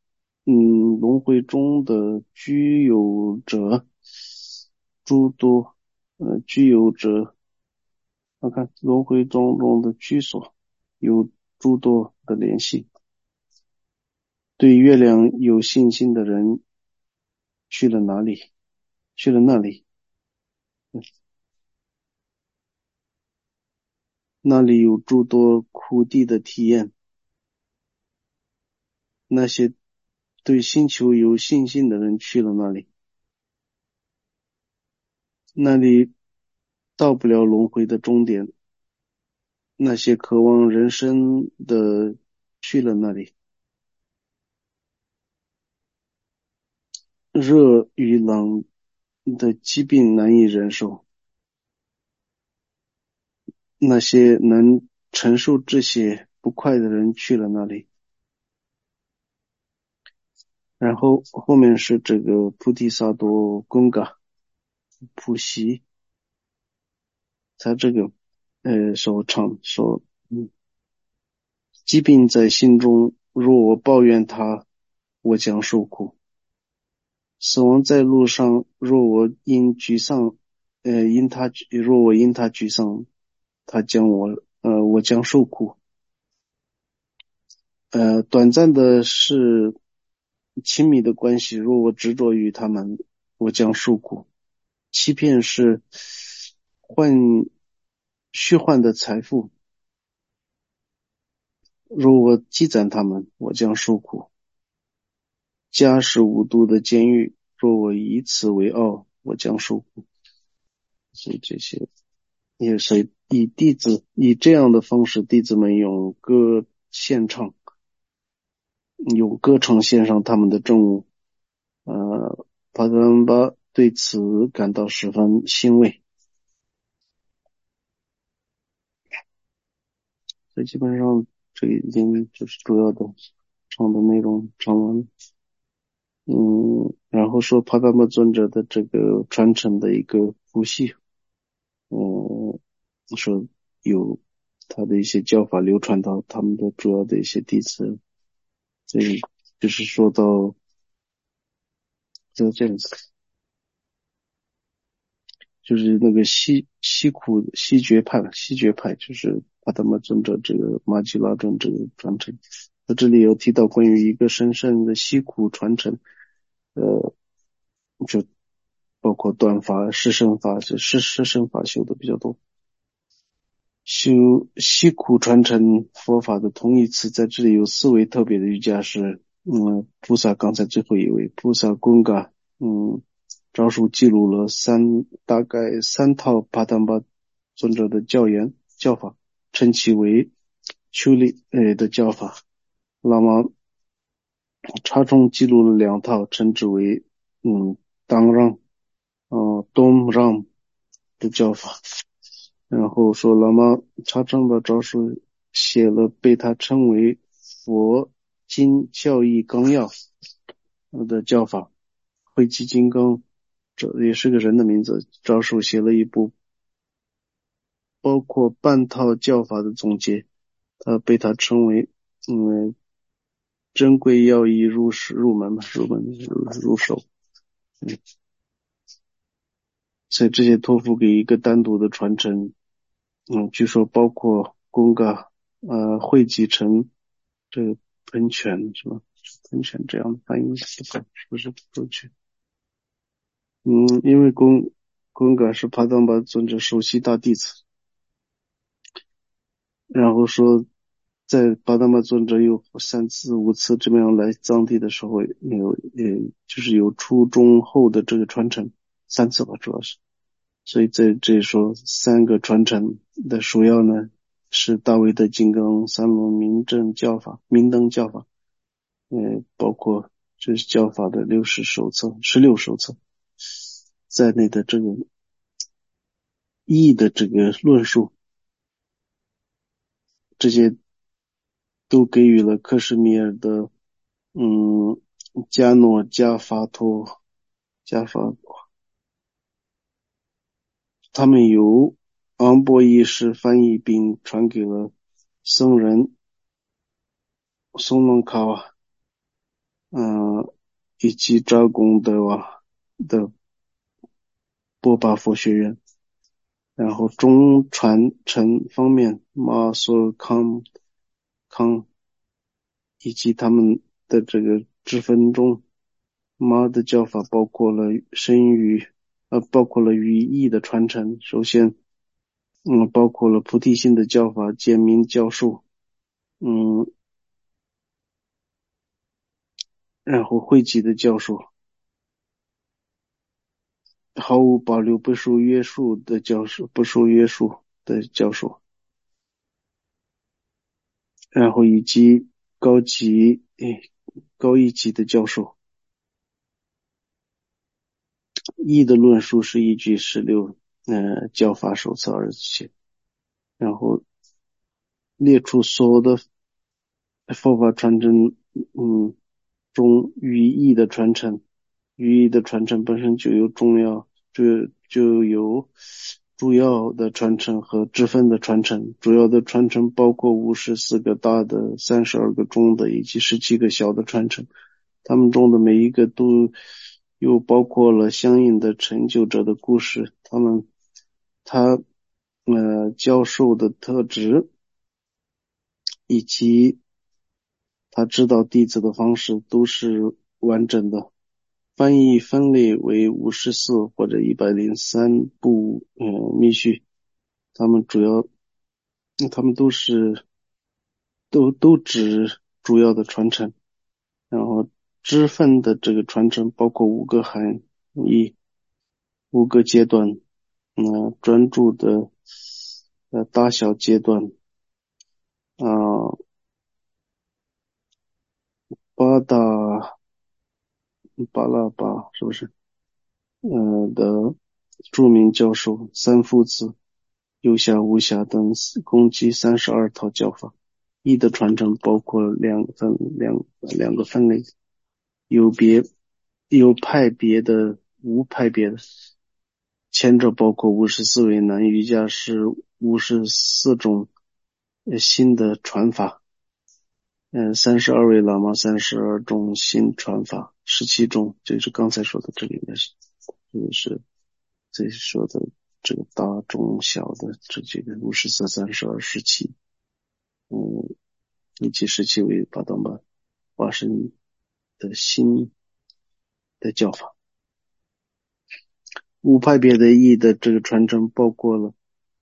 Speaker 1: 居有者诸多，居有者，我看轮回中的居所有诸多的联系。对月亮有信心的人去了哪里？去了那里，那里有诸多苦地的体验。那些对星球有信心的人去了那里，那里到不了轮回的终点。那些渴望人生的去了那里，热与冷的疾病难以忍受。那些能承受这些不快的人去了那里。然后后面是这个菩提萨埵贡嘎普希，他这个说疾病在心中，若我抱怨它，我将受苦。死亡在路上，若我因他沮丧，我将受苦。短暂的是亲密的关系，若我执着于他们，我将受苦。欺骗是虚幻的财富，若我积攒他们，我将受苦。家是无度的监狱，若我以此为傲，我将受苦。所以这些也是以这样的方式，弟子们用歌唱献上他们的证物。帕特兰巴对此感到十分欣慰。所以基本上这已经就是主要的唱的内容唱完了。然后说帕达摩尊者的这个传承的一个谱系，说有他的一些教法流传到他们的主要的一些弟子，所以就是说到就这样子， 就是那个西觉派就是帕达玛尊者这个玛吉拉尊这个传承。他这里有提到关于一个神圣的西苦传承，就包括断法、施身法，施身法修的比较多。修西苦传承佛法的同义词，在这里有4位特别的瑜伽师。菩萨刚才最后一位菩萨贡嘎，昭述记录了大概3套帕坦巴尊者的教法，称其为丘利的教法。那么查中记录了2套，称之为当让东让的教法。然后说喇嘛查中把诏书写了被他称为佛经教义纲要的教法。慧基金刚这也是个人的名字，诏书写了一部包括半套教法的总结，被他称为珍贵要义入手。所以这些托付给一个单独的传承。据说包括贡嘎汇集成这个喷泉是吧？喷泉这样的翻译不是正确。因为贡嘎是帕当巴尊者首席大弟子，然后说在帕当巴尊者有3次5次这么样来藏地的时候，就是有初中后的这个传承3次吧，主要是。所以在这里说3个传承的首要呢是大卫的金刚三轮明灯教法，包括这是教法的16手册在内的这个义的这个论述，这些都给予了克什米尔的加诺加法托他们由昂波义师翻译并传给了僧人松隆卡瓦以及扎贡德瓦的波巴佛学院。然后中传承方面，马索康以及他们的这个支分中，马的教法包括了语义的传承。首先包括了菩提心的教法、简明教授，然后汇集的教授，毫无保留不受约束的教授，然后以及高一级的教授。义的论述是依据16教法手册而写，然后列出所有的佛法传承中语义的传承。语义的传承本身就有主要的传承和支分的传承。主要的传承包括54个大的、32个中的以及17个小的传承，他们中的每一个都又包括了相应的成就者的故事，他教授的特质以及他指导弟子的方式都是完整的。翻译分类为54或者103部密续，他们都指主要的传承。然后支分的这个传承包括5个含义、5个阶段，专注的大小阶段，巴拉巴是不是的著名教授三父子有暇无暇等共计32套教法。义的传承包括两个分类，有派别的无派别的。前者包括54位男瑜伽师，54种新的传法，32位喇嘛32种新传法，17种，这是刚才说的，这里面是这是说的这个大中小的这几个54、32、17，以及17为巴当巴化身的新的教法。五派别的义的这个传承包括了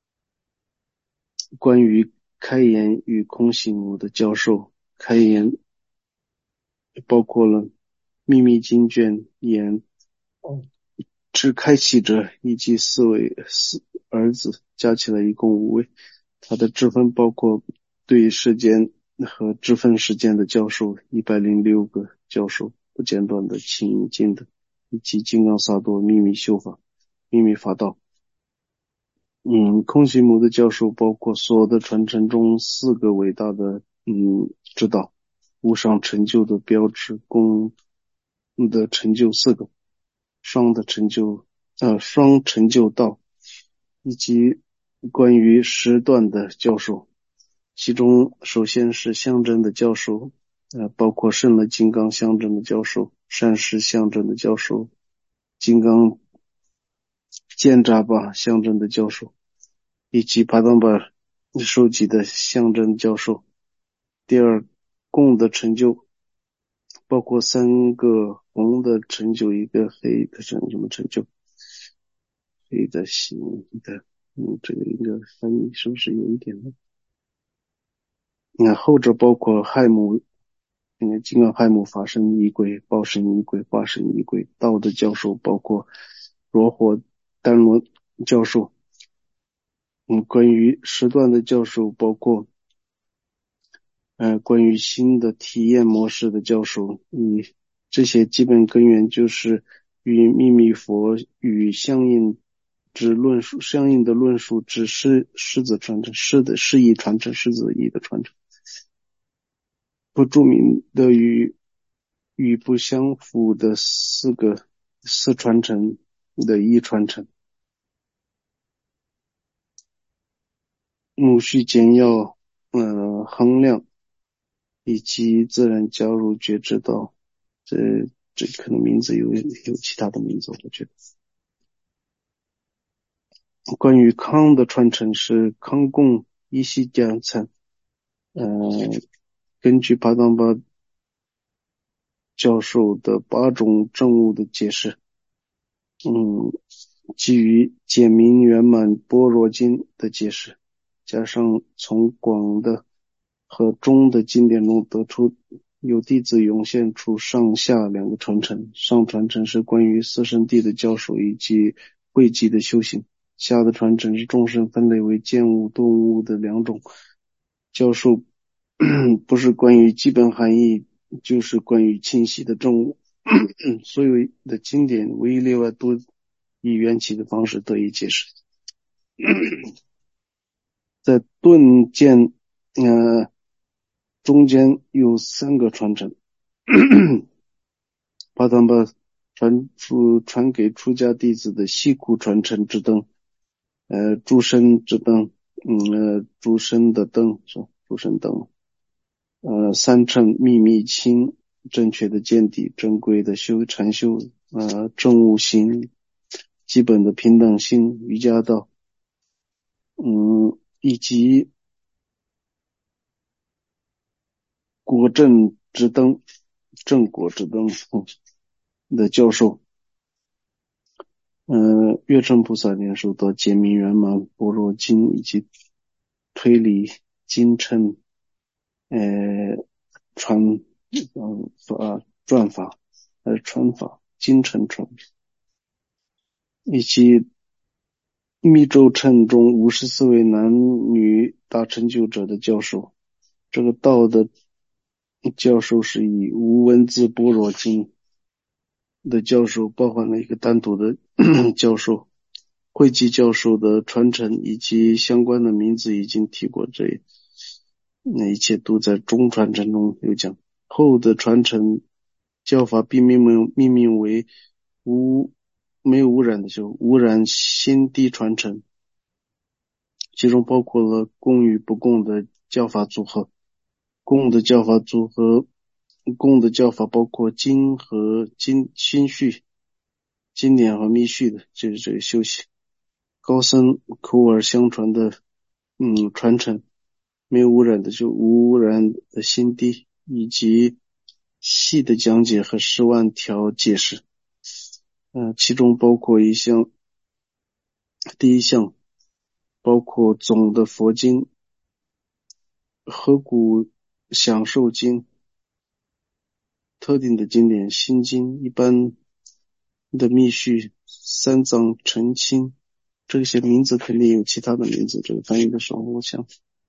Speaker 1: 关于开言与空行母的教授，开言包括了秘密经卷言之开启者以及四儿子，加起来一共5位。他的支分包括对时间和支分时间的教授106个教授，不间断的亲近的，以及金刚萨埵秘密修法、秘密法道。空行母的教授包括所有的传承中4个伟大的指导，无上成就的标志，功的成就4个，双成就道，以及关于时段的教授。其中首先是象征的教授，包括圣了金刚象征的教授、善事象征的教授、金刚见扎巴象征的教授，以及帕当巴收集的象征教授。第二，共的成就包括3个红的成就，一个黑的什么成就，黑的行的，这个应该翻译是不是有一点呢？后者包括亥母，金刚亥母法身仪轨、报身仪轨、化身仪轨。道的教授包括罗火丹罗教授。关于时段的教授包括关于新的体验模式的教授。这些基本根源就是与秘密佛与相应的论述之师子传承，师义传承，师子义的传承。不著名的与不相符的四传承的义传承。母须简要衡量以及自然加入觉知道，这可能名字有其他的名字，我觉得。关于康的传承是康共依稀加参，根据帕当巴教授的8种证物的解释，基于简明圆满般若经的解释，加上从广的和中的经典中得出，有弟子涌现出上下2个传承。上传承是关于四圣谛的教授以及慧寂的修行，下的传承是众生分类为见物顿悟的2种教授，不是关于基本含义，就是关于清晰的证悟。所有的经典唯一例外都以缘起的方式得以解释。在顿见中间有3个传承，帕当巴传给出家弟子的细苦传承之灯，诸身之灯，诸身的灯是诸身灯，3乘秘密清正确的见地，正规的禅修，正悟行，基本的平等心，瑜伽道，以及果正之灯，正果之灯的教授。月称菩萨联手到解明圆满般若经以及推理经称传法传法经称传，以及密咒称中54位男女大成就者的教授。这个道的教授是以无文字般若经的教授包含了一个单独的教授。慧寂教授的传承以及相关的名字已经提过，那一切都在中传承中有讲。后的传承教法并命名为没有污染的污染心地传承，其中包括了共与不共的教法组合。共的教法包括经和心序、经典和密序的，就是这个修行。 高僧口耳相传的传承，没有污染的就无污染的心地，以及细的讲解和10万条解释。其中包括第一项包括总的佛经、合谷享受经、特定的经典心经、一般的密续、三藏澄清，这些名字肯定有其他的名字，这个翻译的时候我想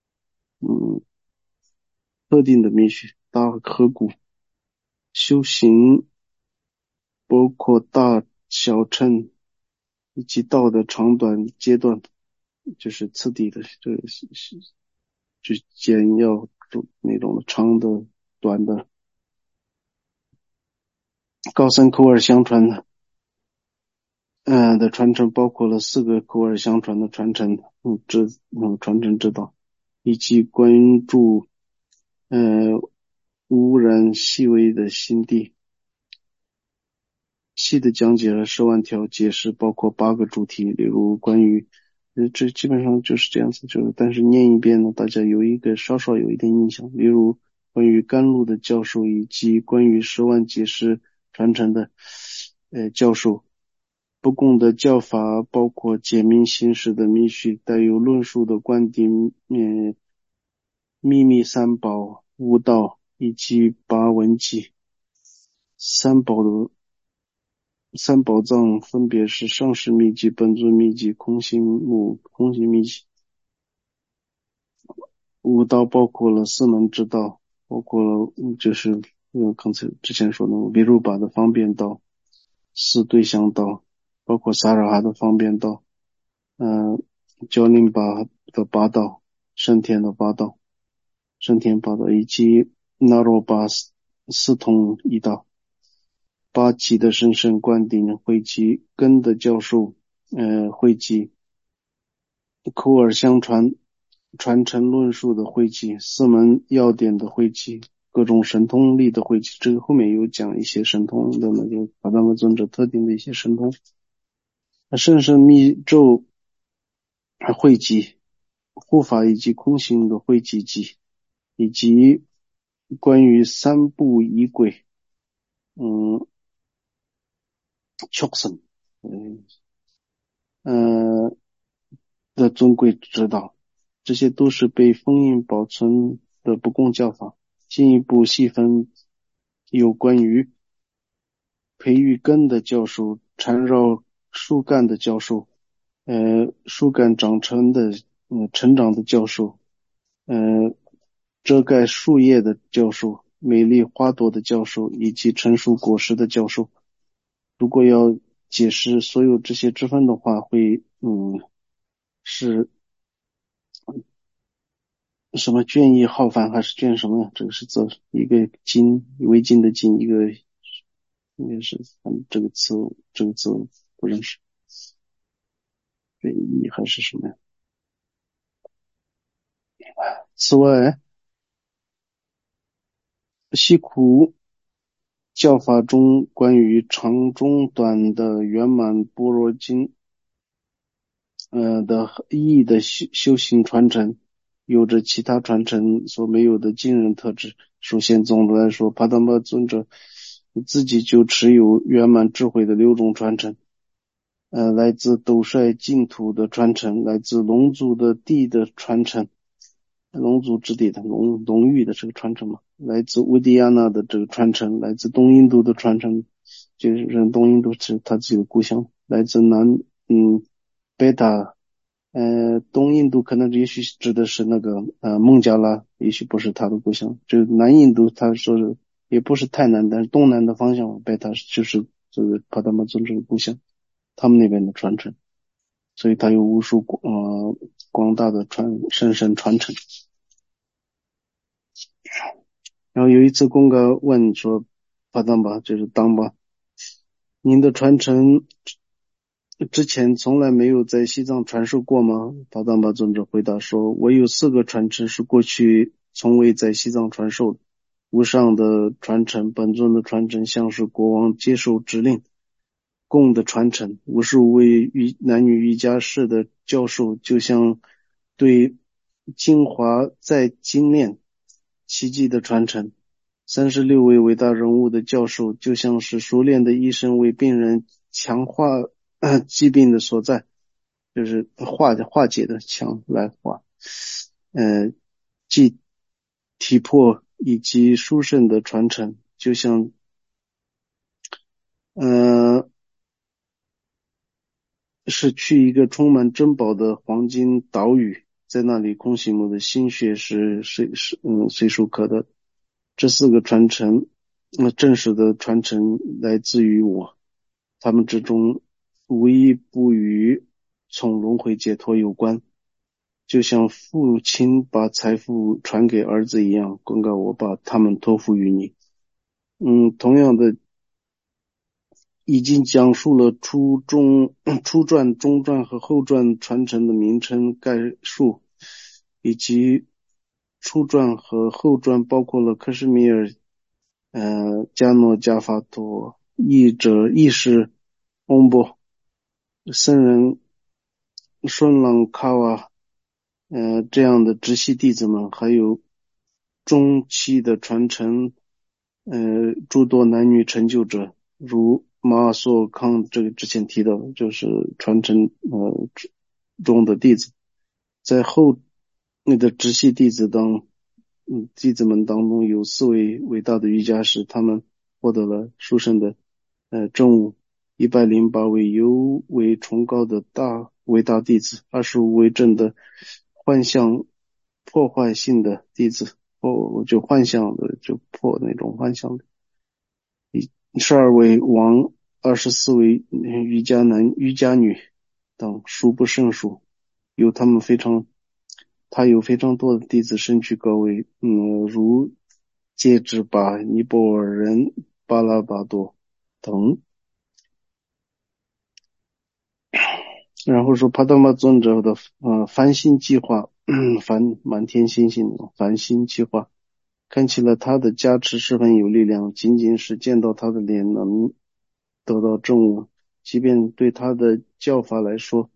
Speaker 1: 特定的密续、大合谷修行，包括大小乘以及道的长短阶段，就是次第的这个就简要那种长的短的。高僧口耳相传的传承包括了4个口耳相传的传承传承之道，以及关注污染细微的心地。细的讲解了10万条解释，包括8个主题，例如关于这基本上就是这样子，但是念一遍呢，大家稍稍有一点印象。例如关于甘露的教授，以及关于10万解释传承的教授。不共的教法包括简明形式的密续，带有论述的观点，秘密三宝、悟道以及八文集。三宝藏分别是上师秘籍、本尊秘籍、空行秘籍。悟道包括了4门之道，包括了就是刚才之前说的维รู巴的方便道、四对象道，包括萨拉哈的方便道，焦林巴的八道、升天的八道、以及那罗巴四通一道。八级的神圣灌顶汇集，根的教授汇集，口耳相传传承论述的汇集，4门要点的汇集，各种神通力的汇集。这个后面有讲一些神通的那个法达摩尊者特定的一些神通。圣圣密咒汇集，护法以及空行的汇集集，以及关于3部仪轨Choksum 的尊贵指导，这些都是被封印保存的不共教法。进一步细分有关于培育根的教授、缠绕树干的教授、树干长成的成长的教授、遮盖树叶的教授、美丽花朵的教授以及成熟果实的教授。如果要解释所有这些之分的话，会是什么卷意浩繁还是卷什么？这个是字，一个金围巾的巾，一个应该是这个字不认识，卷意还是什么呀？此外，西苦教法中关于长中短的圆满般若经的意义的修行传承，有着其他传承所没有的惊人特质。首先，总的来说，帕达摩尊者自己就持有圆满智慧的6种传承，来自斗率净土的传承，来自龙族的地的传承，龙族之地的龙域的这个传承嘛，来自乌迪亚纳的这个传承，来自东印度的传承，就是东印度是他自己的故乡，来自贝塔，东印度可能也许指的是那个孟加拉，也许不是他的故乡。这个南印度他说是也不是太南，但是东南的方向贝塔就是这个帕达摩尊者的故乡，他们那边的传承，所以他有无数广大的神圣传承。然后有一次公哥问说，帕当巴就是当巴，您的传承之前从来没有在西藏传授过吗？帕当巴尊者回答说，我有4个传承是过去从未在西藏传授的。无上的传承，本尊的传承像是国王接受指令， 共的传承。55位男女瑜伽士的教授就像对精华在精炼奇迹的传承。36位伟大人物的教授就像是熟练的医生为病人强化疾病的所在，就是化解的强来化，即体魄以及殊胜的传承，就像是去一个充满珍宝的黄金岛屿，在那里空行母的心血是随手可得。这4个传承，正式的传承来自于我，他们之中无一不与从轮回解脱有关，就像父亲把财富传给儿子一样，公告我把他们托付于你。同样的，已经讲述了初传、中传和后传传承的名称概述，以及初传和后传包括了克什米尔、加诺加法多、义士、翁波、僧人、顺朗卡瓦，这样的直系弟子们，还有中期的传承，诸多男女成就者，如马尔索康这个之前提到的，就是传承中的弟子，在后那个直系弟子们当中有4位伟大的瑜伽师，他们获得了殊胜的证悟，108位尤为崇高的伟大弟子，25位正的幻象破坏性的弟子，就幻象的就破那种幻象的，12位王，24位瑜伽男、瑜伽女等数不胜数，他有非常多的弟子身居高位，如戒指巴、尼泊尔人巴拉巴多等。然后说帕达玛尊者的繁星计划，满天星星的繁星计划，看起来他的加持十分有力量，仅仅是见到他的脸能得到证悟，即便对他的教法来说，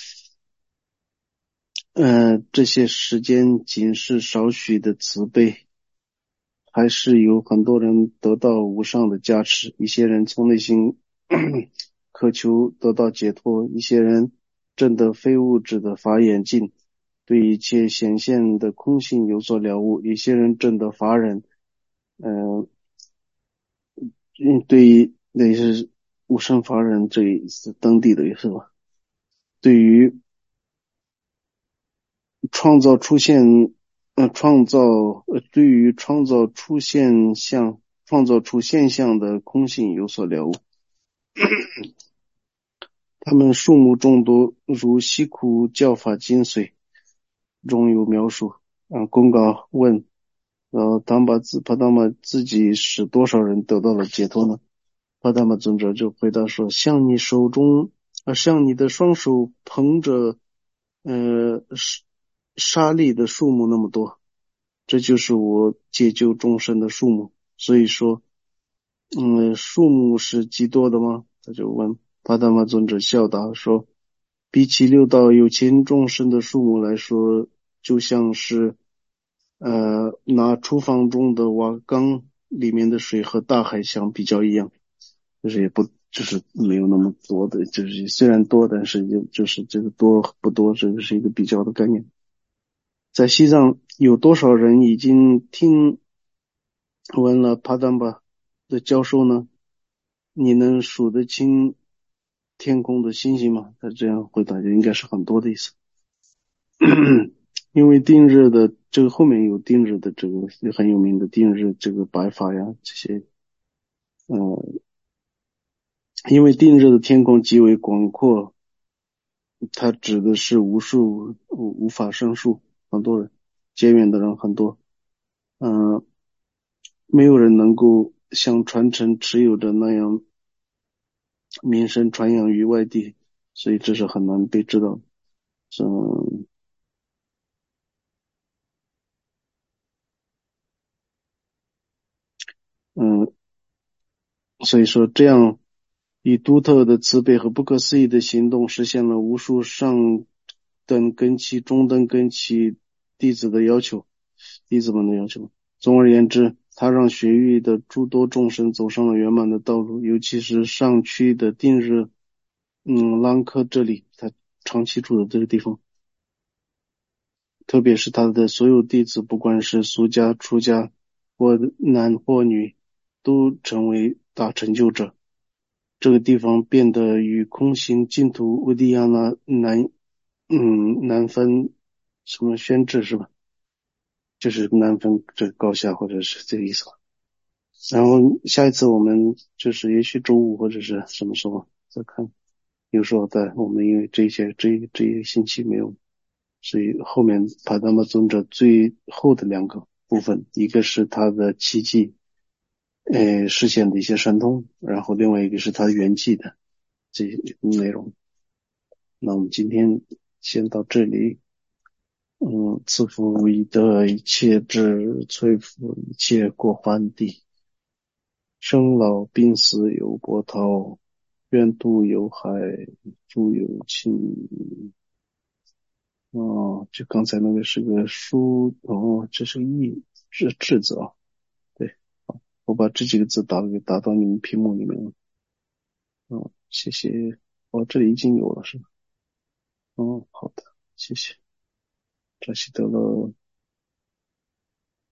Speaker 1: 这些时间仅是少许的慈悲，还是有很多人得到无上的加持，一些人从内心渴求得到解脱，一些人证得非物质的法眼镜，对一切显现的空性有所了悟，一些人证得法忍，对于那是无生法忍，这也是当地的是吧？对于创造出现，对于创造出现象的空性有所了悟。他们数目众多，如西苦教法精髓中有描述。公告问，帕达玛自己使多少人得到了解脱呢？帕达玛尊者就回答说：像你的双手捧着，沙粒的数目那么多，这就是我解救众生的数目。所以说，数目是极多的吗？他就问帕达玛尊者笑答说，比起六道有情众生的数目来说，就像是拿厨房中的瓦缸里面的水和大海相比较一样，就是也不就是没有那么多的，就是虽然多，但是就是这个多不多，这个是一个比较的概念。在西藏有多少人已经听闻了帕丹巴的教授呢？你能数得清天空的星星吗？他这样回答就应该是很多的意思。因为定日的这个后面有定日的这个很有名的定日这个白法呀这些，因为定日的天空极为广阔，它指的是无法胜数，很多人结缘的人很多，嗯、没有人能够像传承持有者那样名声传扬于外地，所以这是很难被知道的。嗯嗯，所以说这样以独特的慈悲和不可思议的行动，实现了无数上等根器、中等根器弟子的要求，弟子们的要求。总而言之，他让学域的诸多众生走上了圆满的道路，尤其是上区的定日朗克这里，他长期住的这个地方，特别是他的所有弟子，不管是俗家、出家，或男或女，都成为大成就者。这个地方变得与空行净土乌迪亚那难分什么宣制是吧？就是难分这高下或者是这个意思吧。然后下一次我们就是也许周五或者是什么时候再看。有时候在我们因为这一个星期没有，所以后面帕达玛尊者最后的两个部分，一个是他的奇迹，实现的一些神通，然后另外一个是他圆寂的这些内容。那我们今天先到这里。赐福以德一切智，摧伏一切过患地。生老病死有波涛，愿度有海，诸有情。哦，就刚才那个是个书，哦，这是个智字啊。对，我把这几个字打到你们屏幕里面了。谢谢。哦，这里已经有了是吧？好的，谢谢。扎西德勒。